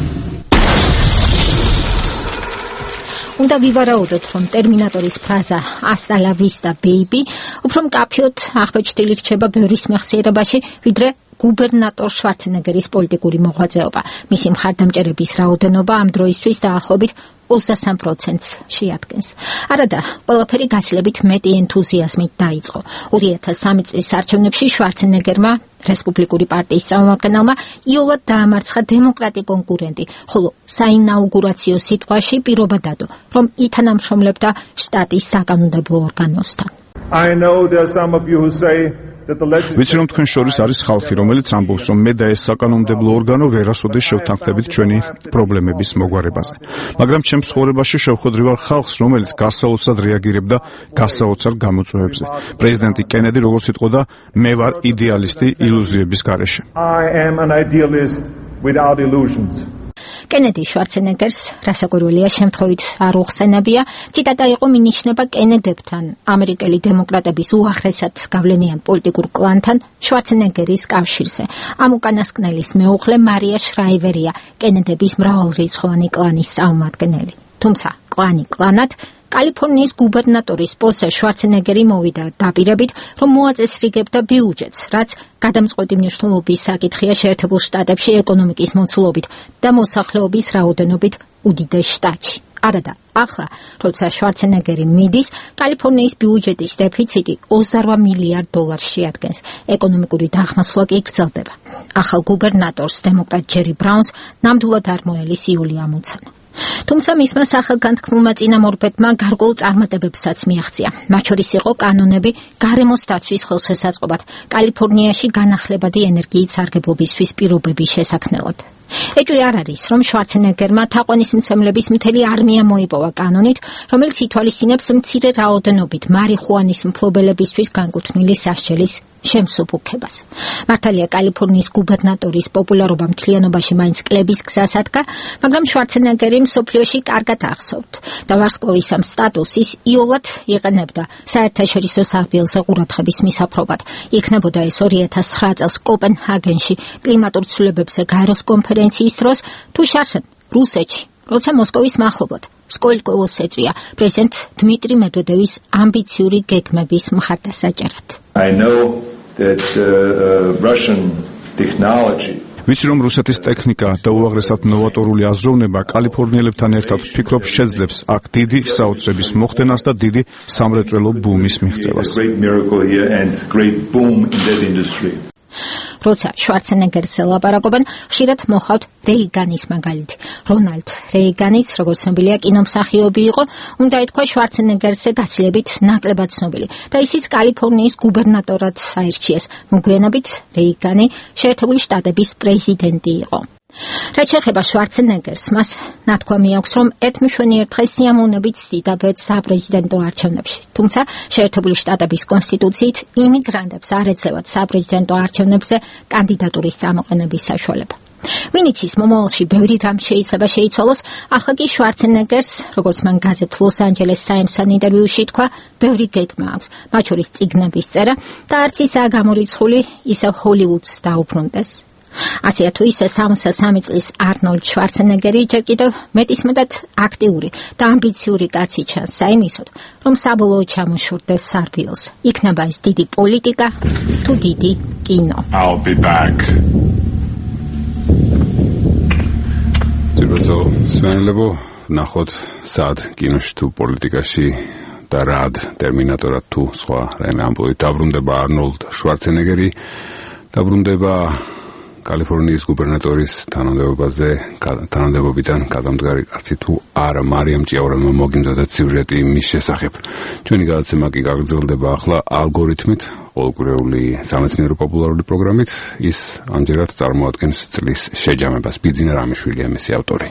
უნდა ვივარაუდოთ, რომ ტერმინატორის ფრაზა Hasta la vista, baby უფრო მკაფიოდ აღბეჭდილი რჩება ბევრის მეხსიერებაში, ვიდრე გუბერნატორ შვარცენეგერის პოლიტიკური მოღვაწეობა. მისი მხარდამჭერების რაოდენობა ამ დროისთვის დაახლოებით ოცდასამ პროცენტს შეადგენს. არადა, ყველაფერი გაცილებით მეტი ენთუზიაზმით დაიწყო. ორი ათას სამი წლის არჩევნებში შვარცენეგერმა რესპუბლიკური პარტიის წარმომადგენელმა იოლად დაამარცხა დემოკრატი კონკურენტი, ხოლო საინაუგურაციო სიტყვაში პირობა დადო, რომ ითანამშრომლებდა შტატის საკანონმდებლო ორგანოსთან. I know there are some of you who say ვიცი რომ თქვენ შორის არის ხალხი, რომელიც ამბობს, რომ მე და ეს საკანონმდებლო ორგანო ვერასოდეს შევთანხმდებით ჩვენი პრობლემების მოგვარებაზე. მაგრამ ჩემს ცხოვრებაში შევხვედრი ვარ ხალხს, რომელიც გასაოცრად რეაგირებდა გასაოცარ გამოწვევებზე. პრეზიდენტი კენედი როგორც იტყოდა, მე ვარ იდეალისტი ილუზიების გარეშე. I am an idealist without illusions. კენედი შვარცენეგერს რასაკვირველია შემთხვევით არ უხსენებია. ციტატა იყო მინიშნება კენედებთან, ამერიკელი დემოკრატების უახლესად გავლენიან პოლიტიკურ კლანთან შვარცენეგერის კავშირზე. ამ უკანასკნელის მეუღლე მარია შრაივერია, კენედების მრავალრიცხოვანი კლანის წარმომადგენელი. თუმცა კლანი კლანად კალიფორნიის გუბერნატორის პოსტზე შვარცენეგერი მოვიდა დაპირებით, რომ მოაწესრიგებდა ბიუჯეტს, რაც გადამწყვეტი მნიშვნელობის საკითხია შეერთებულ შტატებში ეკონომიკის მოცულობით და მოსახლეობის რაოდენობით უდიდეს შტატში. არადა, ახლა, როცა შვარცენეგერი მიდის, კალიფორნიის ბიუჯეტის დეფიციტი ოცდარვა მილიარდ დოლარს შეადგენს. ეკონომიკური დახმასვლა კი გრძელდება. ახალ გუბერნატორს დემოკრატ ჯერი ბრაუნს ნამდვილად არ მოელის იული ამოცანა. თუმცა მისმა სახელგანთქმულმა წინამორბედმა გარკვეულ წარმატებებსაც მიაღწია. მათ შორის იყო კანონები გარემოს დაცვის ხელშესაწყობად, კალიფორნიაში განახლებადი ენერგიის სარგებლობისთვის პირობების შესაქმნელად. ეჭვი არ არის, რომ შვარცენეგერმა თაყვანისმცემლების მთელი არმია მოიპოვა კანონით, რომელიც ითვალისწინებს მცირე რაოდენობით მარიხუანის მფლობელებისთვის განკუთვნილი სასჯელის შემსუბუქებას. მართალია კალიფორნიის გუბერნატორის პოპულარობა მთლიანობაში მაინც კლების გზას ადგა, მაგრამ შვარცენეგერი მსოფლიოში კარგად ახსოვთ და ვარსკვლავის ამ სტატუსის იოლად იყენებდა საერთაშორისო საფილზე ყურადღების მისაფრობად. იქნებოდა ეს ორი ათას ცხრა წელს კოპენჰაგენში კლიმატურ ცვლილებებზე გაეროს კონფერენციის დროს თუ შარშან რუსეთში, როცა მოსკოვის მახლობლად სკოლკოვოს ეწვია პრეზიდენტ დმიტრი მედვედევის ამბიციური გეგმების მხარდასაჭერად. I know that uh, uh, Russian technology ვიცი რომ რუსეთის ტექნიკა და უაღრესად ნოვატორული აზროვნება კალიფორნიელებთან ერთად ფიქრობს შეძლებს აქ დიდი საოცრების მოხდენას და დიდი სამრეწველო ბუმის მიღწევას. როცა შვარცენეგერზე ლაპარაკობენ, ხშირად მოხავთ რეიგანის მაგალითი. რონალდ რეიგანიც, როგორც ცნობილია, კინომსახიობი იყო, უნდა ითქვა შვარცენეგერზე გაცილებით ნაკლებად ცნობილი და ისიც კალიფორნიის გუბერნატორად აირჩიეს. მოგვიანებით რეიგანი შეერთებული შტატების პრეზიდენტი იყო. რაც შეეხება შვარცენეგერს, მას ნათქვამი აქვს, რომ ერთ მშვენიერ დღეს სიამოვნებით ცდილობთ საპრეზიდენტო არჩევნებში. თუმცა შეერთებული შტატების კონსტიტუციით იმიგრანტებს არ ეძლევათ საპრეზიდენტო არჩევნებზე კანდიდატურის წამოყენების საშუალება. ვინ იცის, მომავალში ბევრი რამ შეიძლება შეიცვალოს, ახლა კი შვარცენეგერს, როგორც მან გაზეთ ლოს ანჯელეს ტაიმსთან ინტერვიუში თქვა, ბევრი გეგმა აქვს, მათ შორის წიგნების წერა და არც ისაა გამორიცხული, ისევ ჰოლივუდს დაუბრუნდეს. ასეა თუ ისე სამოცდა სამი წლის არნოლდ შვარცენეგერი ჯერ კიდევ მეტისმეტად აქტიური და ამბიციური კაცი ჩანს საიმისოდ, რომ საბოლოოდ ჩამოშორდეს სარბილს. იქნება ეს დიდი პოლიტიკა თუ დიდი კინო. I'll be back. ძირბაცო, სვენელებო, ნახოთ სად კინოში თუ პოლიტიკაში და რად ტერმინატორად თუ სხვა რაიმე ამბოლით დაბრუნდება არნოლდ შვარცენეგერი, დაბრუნდება კალიფორნიის გუბერნატორის თანამდებობაზე თანამდებობიდან გადამდგარი კაცი თუ არა. მარიამ ჭიაურელმა მოგინდოდა სიუჟეტი მის შესახებ. ჩვენი გადაცემა კი გაგრძელდება ახლა ალგორითმით, ყოველკვირეული სამეცნიერო პოპულარული პროგრამით. ის ამჯერად წარმოადგენს წლის შეჯამებას. ბიძინა რამიშვილია მისი ავტორი.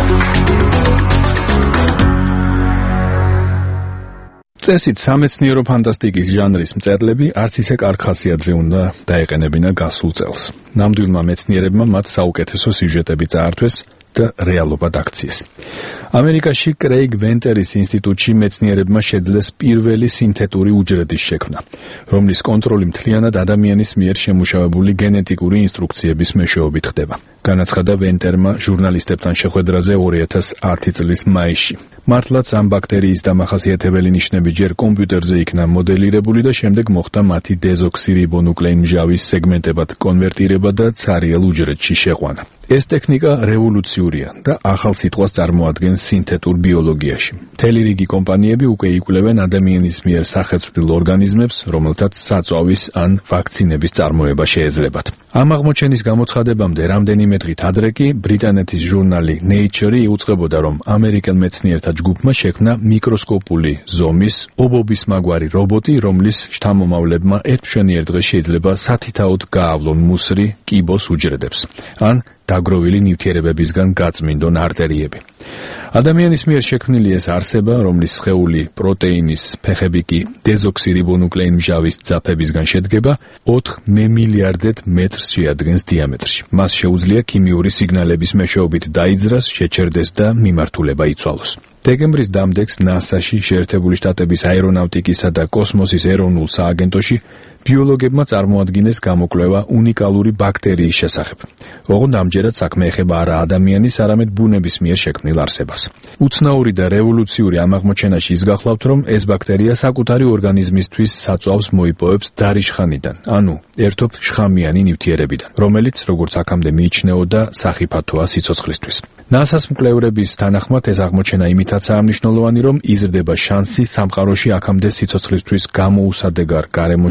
წესით სამეცნიერო ფანტასტიკის ჟანრის მწერლები არც ისე კარგ ხასიათზე უნდა დაეყენებინა გასულ წელს. ნამდვილმა მეცნიერებმა მათ საუკეთესო სიუჟეტები წაართვეს და რეალობად აქციეს. ამერიკაში კრეიგ ვენტერის ინსტიტუტში მეცნიერებმა შეძლეს პირველი სინთეტური უჯრედის შექმნა, რომლის კონტროლი მთლიანად ადამიანის მიერ შემუშავებული გენეტიკური ინსტრუქციების მეშვეობით ხდება. განაცხადა ვენტერმა ჟურნალისტებთან შეხვედრაზე ორი ათას ათი წლის მაისში. მართლაც ამ ბაქტერიის დამახასიათებელი ნიშნები ჯერ კომპიუტერზე იქნა მოდელირებული და შემდეგ მოხდა მათი დეზოქსირიბონუკლეინმჟავის სეგმენტებად კონვერტირება და ცარიელ უჯრედში შეყვანა. ეს ტექნიკა რევოლუციურია და ახალ სიტყვას წარმოადგენს სინთეტურ ბიოლოგიაში. მთელი რიგი კომპანიები უკვე იკვლევენ ადამიანის მიერ სახეცვლილ ორგანიზმებს, რომელთაც საწვავის ან ვაქცინების წარმოება შეეძლებათ. ამ აღმოჩენის გამოცხადებამდე რამდენიმე დღით ადრე კი ბრიტანეთის ჟურნალი Nature იუწყებოდა, რომ ამერიკელ მეცნიერთა ჯგუფმა შექმნა მიკროსკოპული ზომის ობობისმაგვარი რობოტი, რომლის შთამომავლებმა ერთ მშვენიერ დღეს შეიძლება სათითაოდ გაავლონ მუსრი კიბოს უჯრედებს ან დაგროვილი ნივთიერებებისგან გაწმინდონ არტერიები. ადამიანის მიერ შექმნილი ეს არსება, რომლის სხეული პროტეინის, ფეხები კი დეზოქსირიბონუკლეინმჟავის ძაფებისგან შედგება, ოთხ მემილიარდად მეტრს შეადგენს დიამეტრში. მას შეუძლია ქიმიური სიგნალების მეშვეობით დაიძრას, შეჩერდეს და მიმართულება იცვალოს. დეკემბრის დამდეგს ნასაში, შეერთებული შტატების აერონავტიკისა და კოსმოსის ეროვნულ სააგენტოში ბიოლოგებმა წარმოადგინეს გამოკვლევა უნიკალური ბაქტერიის შესახებ. ოღონდ ამჯერად საქმე ეხება არა ადამიანის, არამედ ბუნების მიერ შექმნილ არსებას. უცნაური და რევოლუციური ამ აღმოჩენაში ის გახლავთ, რომ ეს ბაქტერია საკუთარი ორგანიზმისთვის საწვავს მოიპოვებს დარიშხანიდან, ანუ ერთობ შხამიანი ნივთიერებიდან, რომელიც, როგორც აქამდე მიიჩნეოდა, სახიფათოა სიცოცხლისთვის. ნასას მკვლევრების თანახმად ეს აღმოჩენა იმითაცაა მნიშვნელოვანი, რომ იზრდება შანსი სამყაროში აქამდე სიცოცხლისთვის გამოუსადეგარ გარემოშიც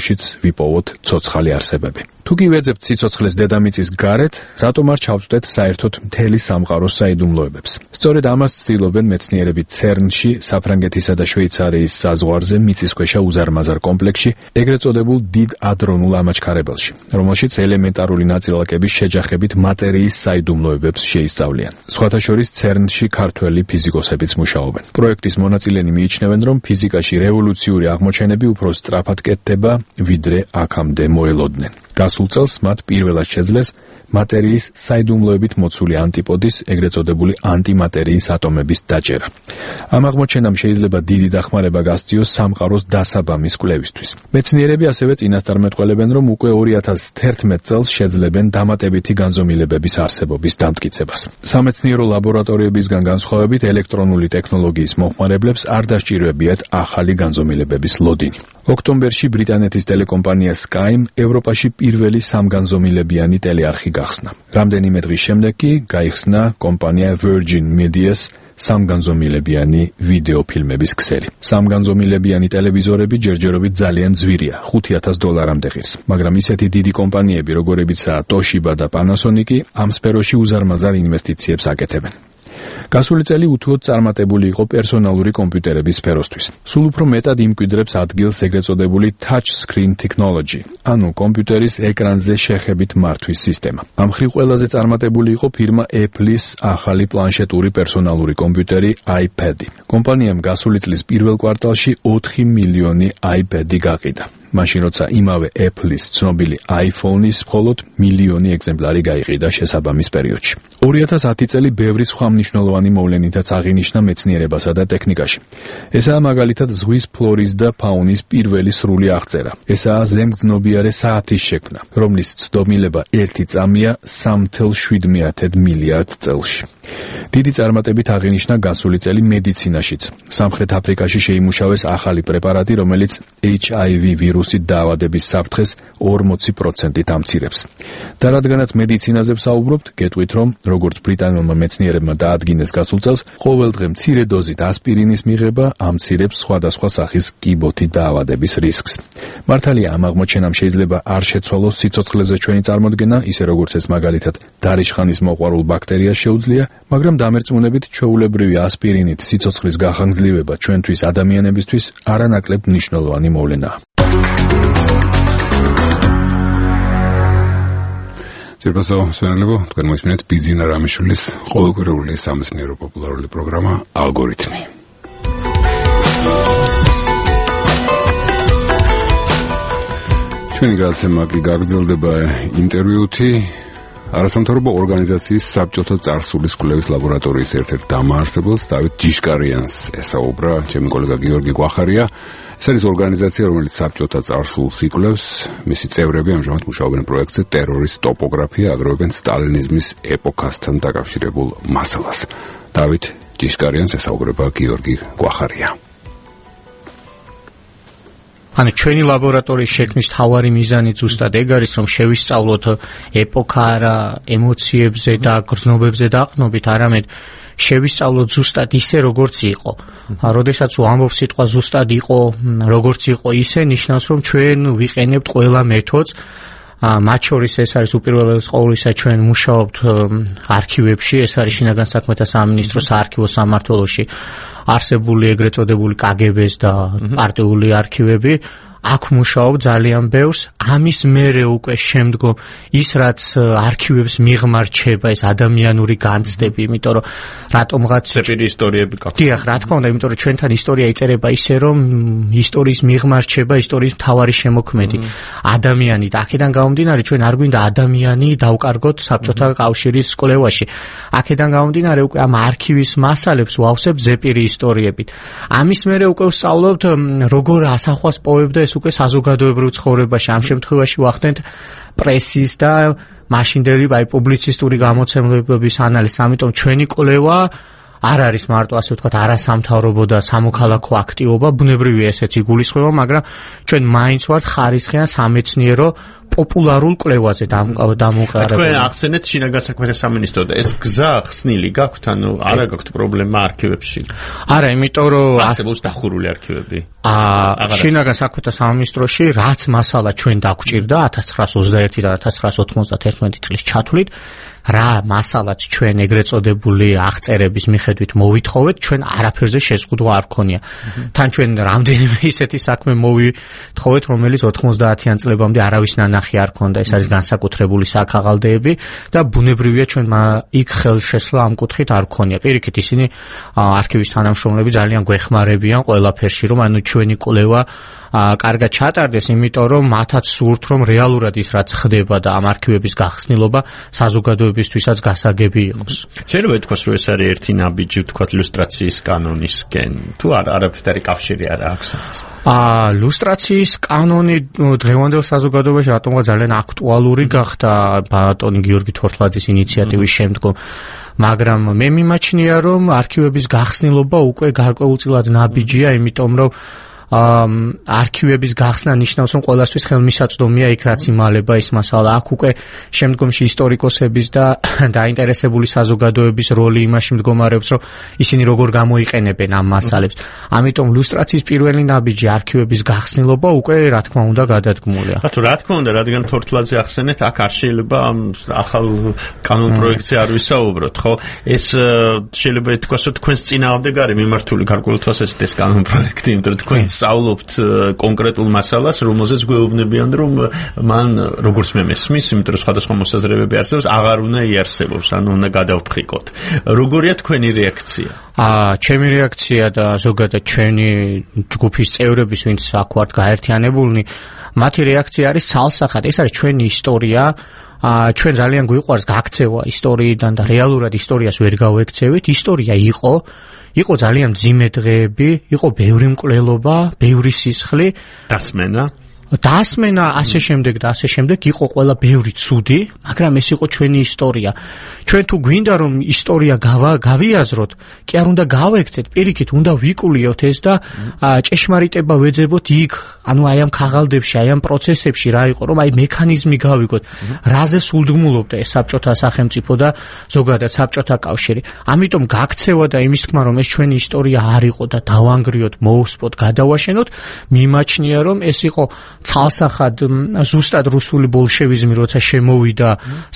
ვიპოვოთ ცოცხალი არსებები. თუ კი ვეძებთ სიცოცხლეს დედამიწის გარეთ, რატომ არ ჩავწვდეთ საერთოდ მთელი სამყაროს საიდუმლოებებს? სწორედ ამას ცდილობენ მეცნიერები ცერნში, საფრანგეთისა და შვეიცარიის საზღვარზე მიწისქვეშა უზარმაზარ კომპლექსში, ეგრეთ წოდებულ დიდ ადრონულ ამაჩქარებელში, რომელშიც ელემენტარული ნაწილაკების შეჯახებით მატერიის საიდუმლოებებს შეისწავლიან. სხვათა შორის ცერნში ქართველი ფიზიკოსებიც მუშაობენ. პროექტის მონაწილენი მიიჩნევენ, რომ ფიზიკაში რევოლუციური აღმოჩენები უფრო სწრაფად კეთდება, ვიდრე აქამდე მოელოდნენ. გასულ წელს მათ პირველად შეძლეს მატერიის საიდუმლოებით მოცული ანტიპოდის, ეგრეთ წოდებული ანტიმატერიის ატომების დაჭერა. ამ აღმოჩენამ შეიძლება დიდი დახმარება გასწიოს სამყაროს დასაბამის კვლევისთვის. მეცნიერები ასევე წინასწარმეტყველებენ, რომ უკვე ორი ათას თერთმეტ წელს შეძლებენ დამატებითი განზომილებების არსებობის დამტკიცებას. სამეცნიერო ლაბორატორიებისგან განსხვავებით, ელექტრონული ტექნოლოგიის მომხმარებლებს არ დასჭირვებიათ ახალი განზომილებების ლოდინი. ოქტომბერში ბრიტანეთის ტელეკომპანია Sky ევროპაში პირველი სამგანზომილებიანი ტელეარხი გახსნა. რამდენიმე დღის შემდეგ კი გაიხსნა კომპანია Virgin Media's სამგანზომილებიანი ვიდეო ფილმების ქსელი. სამგანზომილებიანი ტელევიზორები ჯერჯერობით ძალიან ძვირია, ხუთი ათას დოლარამდე ღირს, მაგრამ ისეთი დიდი კომპანიები, როგორებიცაა Toshiba და Panasonic, ამ სფეროში უზარმაზარ ინვესტიციებს აკეთებენ. გასული წელი უთუოდ წარმატებული იყო პერსონალური კომპიუტერების სფეროსთვის. სულ უფრო მეტად იმკვიდრებს ადგილს ეგრეთ წოდებული touch screen technology, ანუ კომპიუტერის ეკრანზე შეხებით მართვის სისტემა. ამ მხრივ ყველაზე წარმატებული იყო ფირმა Apple-ის ახალი პლანშეტური პერსონალური კომპიუტერი iPad-ი. კომპანიამ გასული წლის პირველ კვარტალში ოთხი მილიონი iPad-ი გაყიდა. მაშინ როცა იმავე Apple-ის ცნობილი iPhone-ის მხოლოდ მილიონი ეგზემპლარი გაიყიდა შესაბამის პერიოდში. ორი ათას ათი წელი ბევრი სხვა მნიშვნელოვანი მოვლენითაც აღინიშნა მეცნიერებასა და ტექნიკაში. ესაა მაგალითად ზღვის ფლორის და ფაუნის პირველი სრული აღწერა. ესაა ზემგრძნობიარე საათის შექმნა, რომლის ცდომილება ერთი წამია სამი ათას შვიდ მილიარდ წელში. დიდი წარმატებით აღინიშნა გასული წელი მედიცინაშიც. სამხრეთ აფრიკაში შეიმუშავეს ახალი პრეპარატი, რომელიც H I V ვირუსით დაავადების საფრთხეს ორმოცი პროცენტით ამცირებს. და რადგანაც მედიცინაზე ვსაუბრობთ, გეტყვით, რომ როგორც ბრიტანელმა მეცნიერებმა დაადგინეს გასულ წელს, ყოველდღე მცირე დოზით ასპირინის მიღება ამცირებს სხვადასხვა სახის კიბოთი დაავადების რისკს. მართალია, ამ აღმოჩენამ შეიძლება არ შეცვალოს სიცოცხლეზე ჩვენი წარმოდგენა, ისე როგორც ეს მაგალითად დარიშხანის მოყვარულ ბაქტერიას შეუძლია, მაგრამ დამერწმუნებით ჩვეულებრივი ასპირინით სიცოცხლის გახანგრძლივება ჩვენთვის ადამიანებისთვის არანაკლებ მნიშვნელოვანი მოვლენაა. ძირფასო სვენელებო, თქვენ მოისმინეთ ბიძინა რამიშვილის ყოველკვირეული სამეცნიერო პოპულარული პროგრამა ალგორითმი. ჩვენი გადაცემა კი გაგრძელდება ინტერვიუთი არასამთავრობო ორგანიზაციის საბჭოთა წარსულის კვლევის ლაბორატორიის ერთ-ერთ დამაარსებელს დავით ჯიშკარიანს ესაუბრა ჩემი კოლეგა გიორგი კვახარია. ეს არის ორგანიზაცია, რომელიც საბჭოთა წარსულს იკვლევს. მისი წევრები ამჟამად მუშაობენ პროექტზე ტერორის ტოპოგრაფია, აგროვებენ სტალინიზმის ეპოქასთან დაკავშირებულ მასალას. დავით ჯიშკარიანს ესაუბრება გიორგი კვახარია. ანუ ჩვენი ლაბორატორიის შექმნის მთავარი მიზანი ზუსტად ეგ არის, რომ შევისწავლოთ ეპოქა რა ემოციებზე და გრძნობებზე დაყრდნობით, არამედ შევისწავლოთ ზუსტად ისე, როგორც იყო. როდესაც ვამბობ სიტყვა ზუსტად იყო, როგორც იყო, ისე ნიშნავს, რომ ჩვენ ვიყენებთ ყველა მეთოდს. მათ შორის ეს არის უპირველეს ყოვლისა ჩვენ მუშაობთ არქივებში, ეს არის შინაგან საქმეთა სამინისტროს საარქივო სამმართველოში არსებული ეგრეთ წოდებული K G B-ს და პარტიული არქივები. აქ მუშაობ ძალიან ბევრს. ამის მერე უკვე შემდგომ ის რაც არქივებს მიღმარჩება, ეს ადამიანური განცდები, იმიტომ რომ რატომღაც ზეპირი ისტორიები გაქვთ. დიახ, რა თქმა უნდა, იმიტომ რომ ჩვენთან ისტორია იწერება ისე, რომ ისტორიის მიღმარჩება ისტორიის მთავარი შემოქმედი ადამიანი. და აქედან გამომდინარე ჩვენ არ გვინდა ადამიანი დავკარგოთ საბჭოთა კავშირის კვლევაში. აქედან გამომდინარე უკვე ამ არქივის მასალებს ვავსებ ზეპირი ისტორიებით. ამის მერე უკვე ვსწავლობთ როგორ ასახვას პოვებდა ეს უკვე საზოგადოებრივ ცხოვრებაში. ამ შემთხვევაში ვახდენთ პრესის და მაშინდელი აი პუბლიცისტური გამოცემლობების ანალიზს. ამიტომ ჩვენი კვლევა არ არის მარტო ასე ვთქვათ არასამთავრობო და სამოქალაქო აქტივობა, ბუნებრივია ესეც იგულისხმება, მაგრამ ჩვენ მაინც ვართ ხარისხიან სამეცნიერო პოპულარულ კვლევაზე დამოუკიდებელი. თქვენ ახსენეთ შინაგან საქმეთა სამინისტრო და ეს გზა ხსნილი გაქვთ, ანუ არა გაქვთ პრობლემა არქივებში? არა, იმიტომ რომ არსებობს დახურული არქივები. აა შინაგან საქმეთა სამინისტროში რაც მასალა ჩვენ დაგვჭირდა ათას ცხრაასი ოცდაერთი და ათას ცხრაასი ოთხმოცდათერთმეტი წლის ჩათვლით, რა მასალაც ჩვენ ეგრეთ წოდებული აღწერების მიხედვით მოვითხოვეთ, ჩვენ არაფერზე შეზღუდვა არ გქონია. თან ჩვენ რამდენიმე ისეთი საქმე მოვითხოვეთ, რომელიც ოთხმოცდაათიან წლებამდე არავის ნანახი არ ქონდა, ეს არის განსაკუთრებული საქაღალდეები და ბუნებრივია ჩვენ იქ ხელშესლა ამ კუთხით არ გქონია. პირიქით ისინი არქივის თანამშრომლები ძალიან გვეხმარებიან ყველაფერში, რომ ანუ ჩვენი კვლევა კარგად ჩატარდეს, იმიტომ რომ მათაც სურთ, რომ რეალურად ის რაც ხდება და ამ არქივების გახსნილობა საზოგადოებისთვისაც გასაგები იყოს. შეიძლება ითქვას, რომ ეს არის ერთი ნაბიჯი, ვთქვათ, ილუსტრაციის კანონისკენ. თუ არა, არაფერი კავშირი არ აქვს ამას. აა ილუსტრაციის კანონი დღევანდელ საზოგადოებაში რატომღა ძალიან აქტუალური გახდა ბატონი გიორგი თორთლაძის ინიციატივის შემდგომ. მაგრამ მე მიმაჩნია, რომ არქივების გახსნილობა უკვე გარკვეულწილად ნაბიჯია, იმიტომ რომ არქივების გახსნა ნიშნავს, რომ ყველასთვის ხელმისაწვდომია იქ რაც იმალება ის მასალა. აქ უკვე შემდგომში ისტორიკოსების და დაინტერესებული საზოგადოების როლი იმაში მდგომარეობს, რომ ისინი როგორ გამოიყენებენ ამ მასალებს. ამიტომ ილუსტრაციის პირველი ნაბიჯი არქივების გახსნილობა უკვე რა თქმა უნდა გადადგმულია. რატო რა თქმა უნდა, რადგან თორთლაძე ახსენეთ, აქ არ შეიძლება ამ ახალ კანონ პროექტზე არ ვისაუბროთ, ხო? ეს შეიძლება ითქვას, რომ თქვენს წინააღმდეგ არის მიმართული გარკვეულ თვალსაზრისით ეს კანონ პროექტი, იმიტომ რომ თქვენ სწავლობთ კონკრეტულ მასალას, რომელზეც გვეუბნებიან, რომ მან როგორც მე მესმის, იმიტომ რომ სხვადასხვა მოსაზრებები არსებობს, აღარ უნდა იარსებობს, ანუ უნდა გადავფრიკოთ. როგორია თქვენი რეაქცია? აა, ჩემი რეაქცია და ზოგადად ჩვენი ჯგუფის წევრების, ვინც აქ ვართ გაერთიანებულნი, მათი რეაქცია არის ცალსახად. ეს არის ჩვენი ისტორია. აა, ჩვენ ძალიან გვიყვარს გაქცევა ისტორიიდან და რეალურად ისტორიას ვერ გავექცევით. ისტორია იყო იყო ძალიან მძიმე დღეები, იყო ბევრი მკვლელობა, ბევრი სისხლი, დასმენა. დასმენა ასე შემდეგ და ასე შემდეგ იყო ყველა ბევრი ცუდი, მაგრამ ეს იყო ჩვენი ისტორია. ჩვენ თუ გვინდა რომ ისტორია გავიაზროთ, კი არ უნდა გავექცეთ, პირიქით უნდა ვიკულიოთ ეს და ჭეშმარიტება ვეძებოთ იქ, ანუ აი ამ ქაღალდებში, აი ამ პროცესებში რა იყო, რომ აი მექანიზმი გავიგოთ, რაზე სულდგმულობდა ეს საბჭოთა სახელმწიფო და ზოგადად საბჭოთა კავშირი. ამიტომ გაქცევა და იმის თქმა, რომ ეს ჩვენი ისტორია არ იყო და დავანგრიოთ, მოუსპოთ, გადავაშენოთ, მიმაჩნია რომ ეს იყო ცალსახად ზუსტად რუსული ბოლშევიზმი როცა შემოვიდა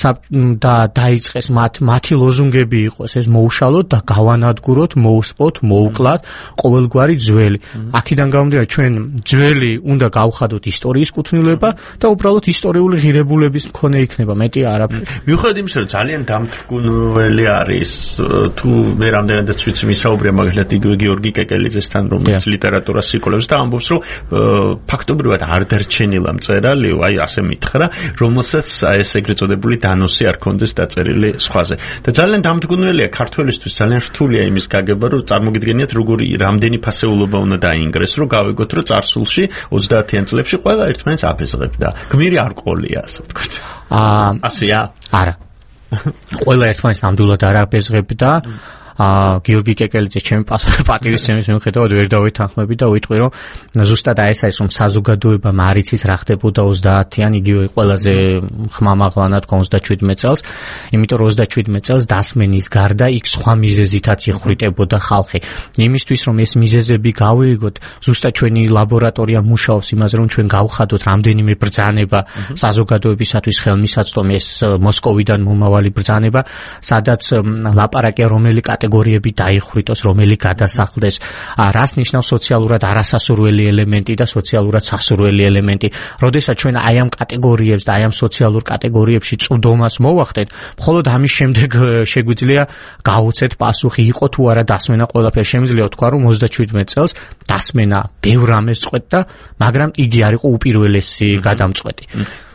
და დაიწყეს მათ მათი ლოზუნგები იყოს ეს მოუშალოთ და გავანადგუროთ, მოუსპოთ, მოუკლათ ყოველგვარი ძველი. აქედან გამომდინარე ჩვენ ძველი უნდა გავხადოთ ისტორიის კუთვნილება და უბრალოდ ისტორიული ღირებულების მქონე იქნება, მეტი არაფერი. მიუხედავად იმისა, რომ ძალიან დამთრგუნველი არის, თუ მე რამდენადაც ვიცი მისაუბრია მაგალითად იგივე გიორგი კეკელიძესთან, რომელიც ლიტერატურას იკვლევს და ამბობს, რომ ფაქტობრივად არ დარჩენილა მწერალი, აი ასე მითხრა, რომელსაც ეს ეგრეთ წოდებული დანოსი არ ქონდეს დაწერილი სხვაზე. და ძალიან დამთგუნველია ქართველისთვის, ძალიან რთულია იმის გაგება, რომ წარმოგიდგენიათ როგორი რამდენი ფასეულობა უნდა დაინგრეს, რომ გავიგოთ, რომ წარსულში ოცდაათიან წლებში ყველა ერთმანეთს აფესღებდა. გმირი არ ყოლია, ასე ვთქვათ. აა ასეა? არა. ყველა ერთმანეთს ნამდვილად არ აფესღებდა. აა გიორგი კეკელიძე ჩემი პატივისცემის მიუხედავად ვერ დავეთანხმები და ვიტყვი რომ ზუსტად აი ეს არის რომ საზოგადოება მარიცის რა ხდებოდა ოცდაათიან იგივე ყველაზე ხმამაღლანად ოცდაშვიდმეტ წელს, იმიტომ რომ ოცდაშვიდმეტ წელს დასმენის გარდა იქ სხვა მიზეზითაც იხვრიტებოდა ხალხი. იმისთვის რომ ეს მიზეზები გავიგოთ, ზუსტად ჩვენი ლაბორატორია მუშაობს იმაზე რომ ჩვენ გავხადოთ რამდენიმე ბრძანება საზოგადოებისათვის ხელმისაწვდომი ეს მოსკოვიდან მომავალი ბრძანება, სადაც ლაპარაკია რომელი კატეგორიები დაიხვრიტოს, რომელი გადასახლდეს, რას ნიშნავს სოციალურად არასასურველი ელემენტი და სოციალურად სასურველი ელემენტი. როდესაც ჩვენ აი ამ კატეგორიებს და აი ამ სოციალურ კატეგორიებში წვდომას მოვახდეთ, მხოლოდ ამის შემდეგ შეგვიძლია გავუცეთ პასუხი, იყო თუ არა დასმენა ყველაფერს. შემიძლია ვთქვა, რომ ოცდაშვიდმეტ წელს დასმენა ბევრ რამეს წყვეტდა, მაგრამ იგი არ იყო უპირველესი გადამწყვეტი.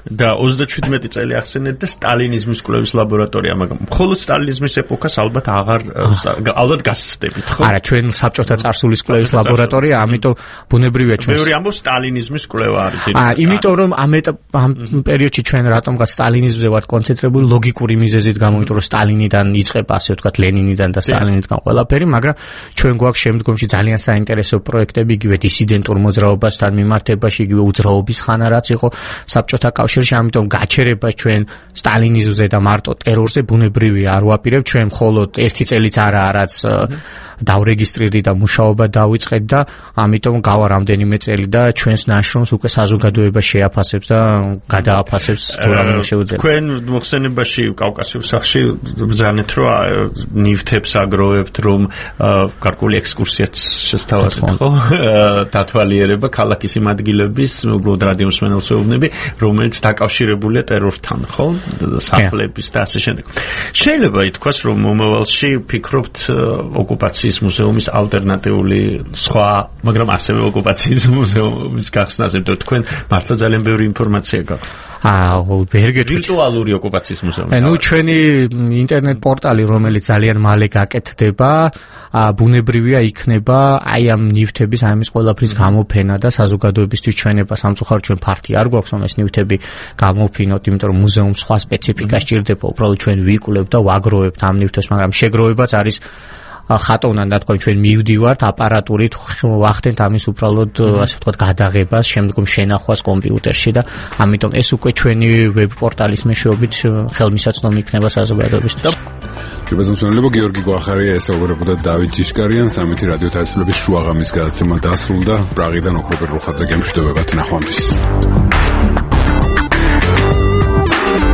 და ოცდაშვიდმეტი წელი ახსენეთ და სტალინიზმის კვლევის ლაბორატორია, მაგრამ მხოლოდ სტალინიზმის ეპოქას ალბათ აღარ ალბათ გასცდებით, ხო? არა, ჩვენ საბჭოთა წარსულის კვლევის ლაბორატორია, ამიტომ ბუნებრივია ჩვენ. ბევრი ამბობს სტალინიზმის კვლევა არის. აა, იმიტომ რომ ამ ამ პერიოდში ჩვენ რატომღაც სტალინიზმზე ვართ კონცენტრირებული ლოგიკური მიზეზით გამო, იმიტომ რომ სტალინიდან იწყება, ასე ვთქვათ, ლენინიდან და სტალინიდან ყველაფერი, მაგრამ ჩვენ გვაქვს შემდგომში ძალიან საინტერესო პროექტები იგივე დისიდენტურ მოძრაობასთან მიმართებაში, იგივე უძრაობის ხანა რაც იყო საბჭოთა კავშირში, ამიტომ გაჩერება ჩვენ სტალინიზმზე და მარტო ტერორზე ბუნებრივია არ ვაპირებ, ჩვენ მხოლოდ ერთი წელიც არაა რაც დავრეგისტრირდი და მუშაობა დავიწყეთ და ამიტომ გავა რამდენიმე წელი და ჩვენს ნაშრომს უკვე საზოგადოება შეაფასებს და გადააფასებს თუ რამე შეუძლია. თქვენ მოხსენებაში კავკასიურ სახლში ბრძანეთ რომ ნივთებს აგროვებთ, რომ გარკვეული ექსკურსიაც შესთავაზეთ, ხო? დათვალიერება ქალაქის იმ ადგილების, უბრალოდ რადიოს მენელსეობნები, რომელიც დაკავშირებულია ტერორთან, ხო? სახლების და ასე შემდეგ. შეიძლება ითქვას, რომ მომავალში ვფიქრობთ ოკუპაციის მუზეუმის ალტერნატიული სხვა, მაგრამ ასევე ოკუპაციის მუზეუმის გახსნას, იმიტომ თქვენ მართლა ძალიან ბევრი ინფორმაცია გაქვთ. აა, ვერგეთ ვირტუალური ოკუპაციის მუზეუმი. ნუ ჩვენი ინტერნეტ პორტალი, რომელიც ძალიან მალე გაკეთდება, ბუნებრივია იქნება აი ამ ნივთების, აი ამის ყველაფრის გამოფენა და საზოგადოებისთვის ჩვენება. სამწუხაროდ ჩვენ ფართი არ გვაქვს, რომ ეს ნივთები გამოფინოთ, იმიტომ რომ მუზეუმს სხვა სპეციფიკა სჭირდება, უბრალოდ ჩვენ ვიკვლევთ და ვაგროვებთ ამ ნივთებს, მაგრამ შეგროვებაც არის ხატოვნად და თქვენ ჩვენ მივდივართ აპარატურით, ვახდენთ ამის უბრალოდ ასე ვთქვათ გადაღებას, შემდგომ შენახვას კომპიუტერში და ამიტომ ეს უკვე ჩვენი ვებ პორტალის მეშვეობით ხელმისაწვდომი იქნება საზოგადოებისთვის. ჯერბეზმსმენელებო, გიორგი გვახარია ესაუბრებოდა დავით ჯიშკარიან, სამეთი რადიო თავისუფლების შუაღამის გადაცემა დასრულდა. პრაღიდან ოქროპერ რუხაძე გემშვიდობებათ, ნახვამდის.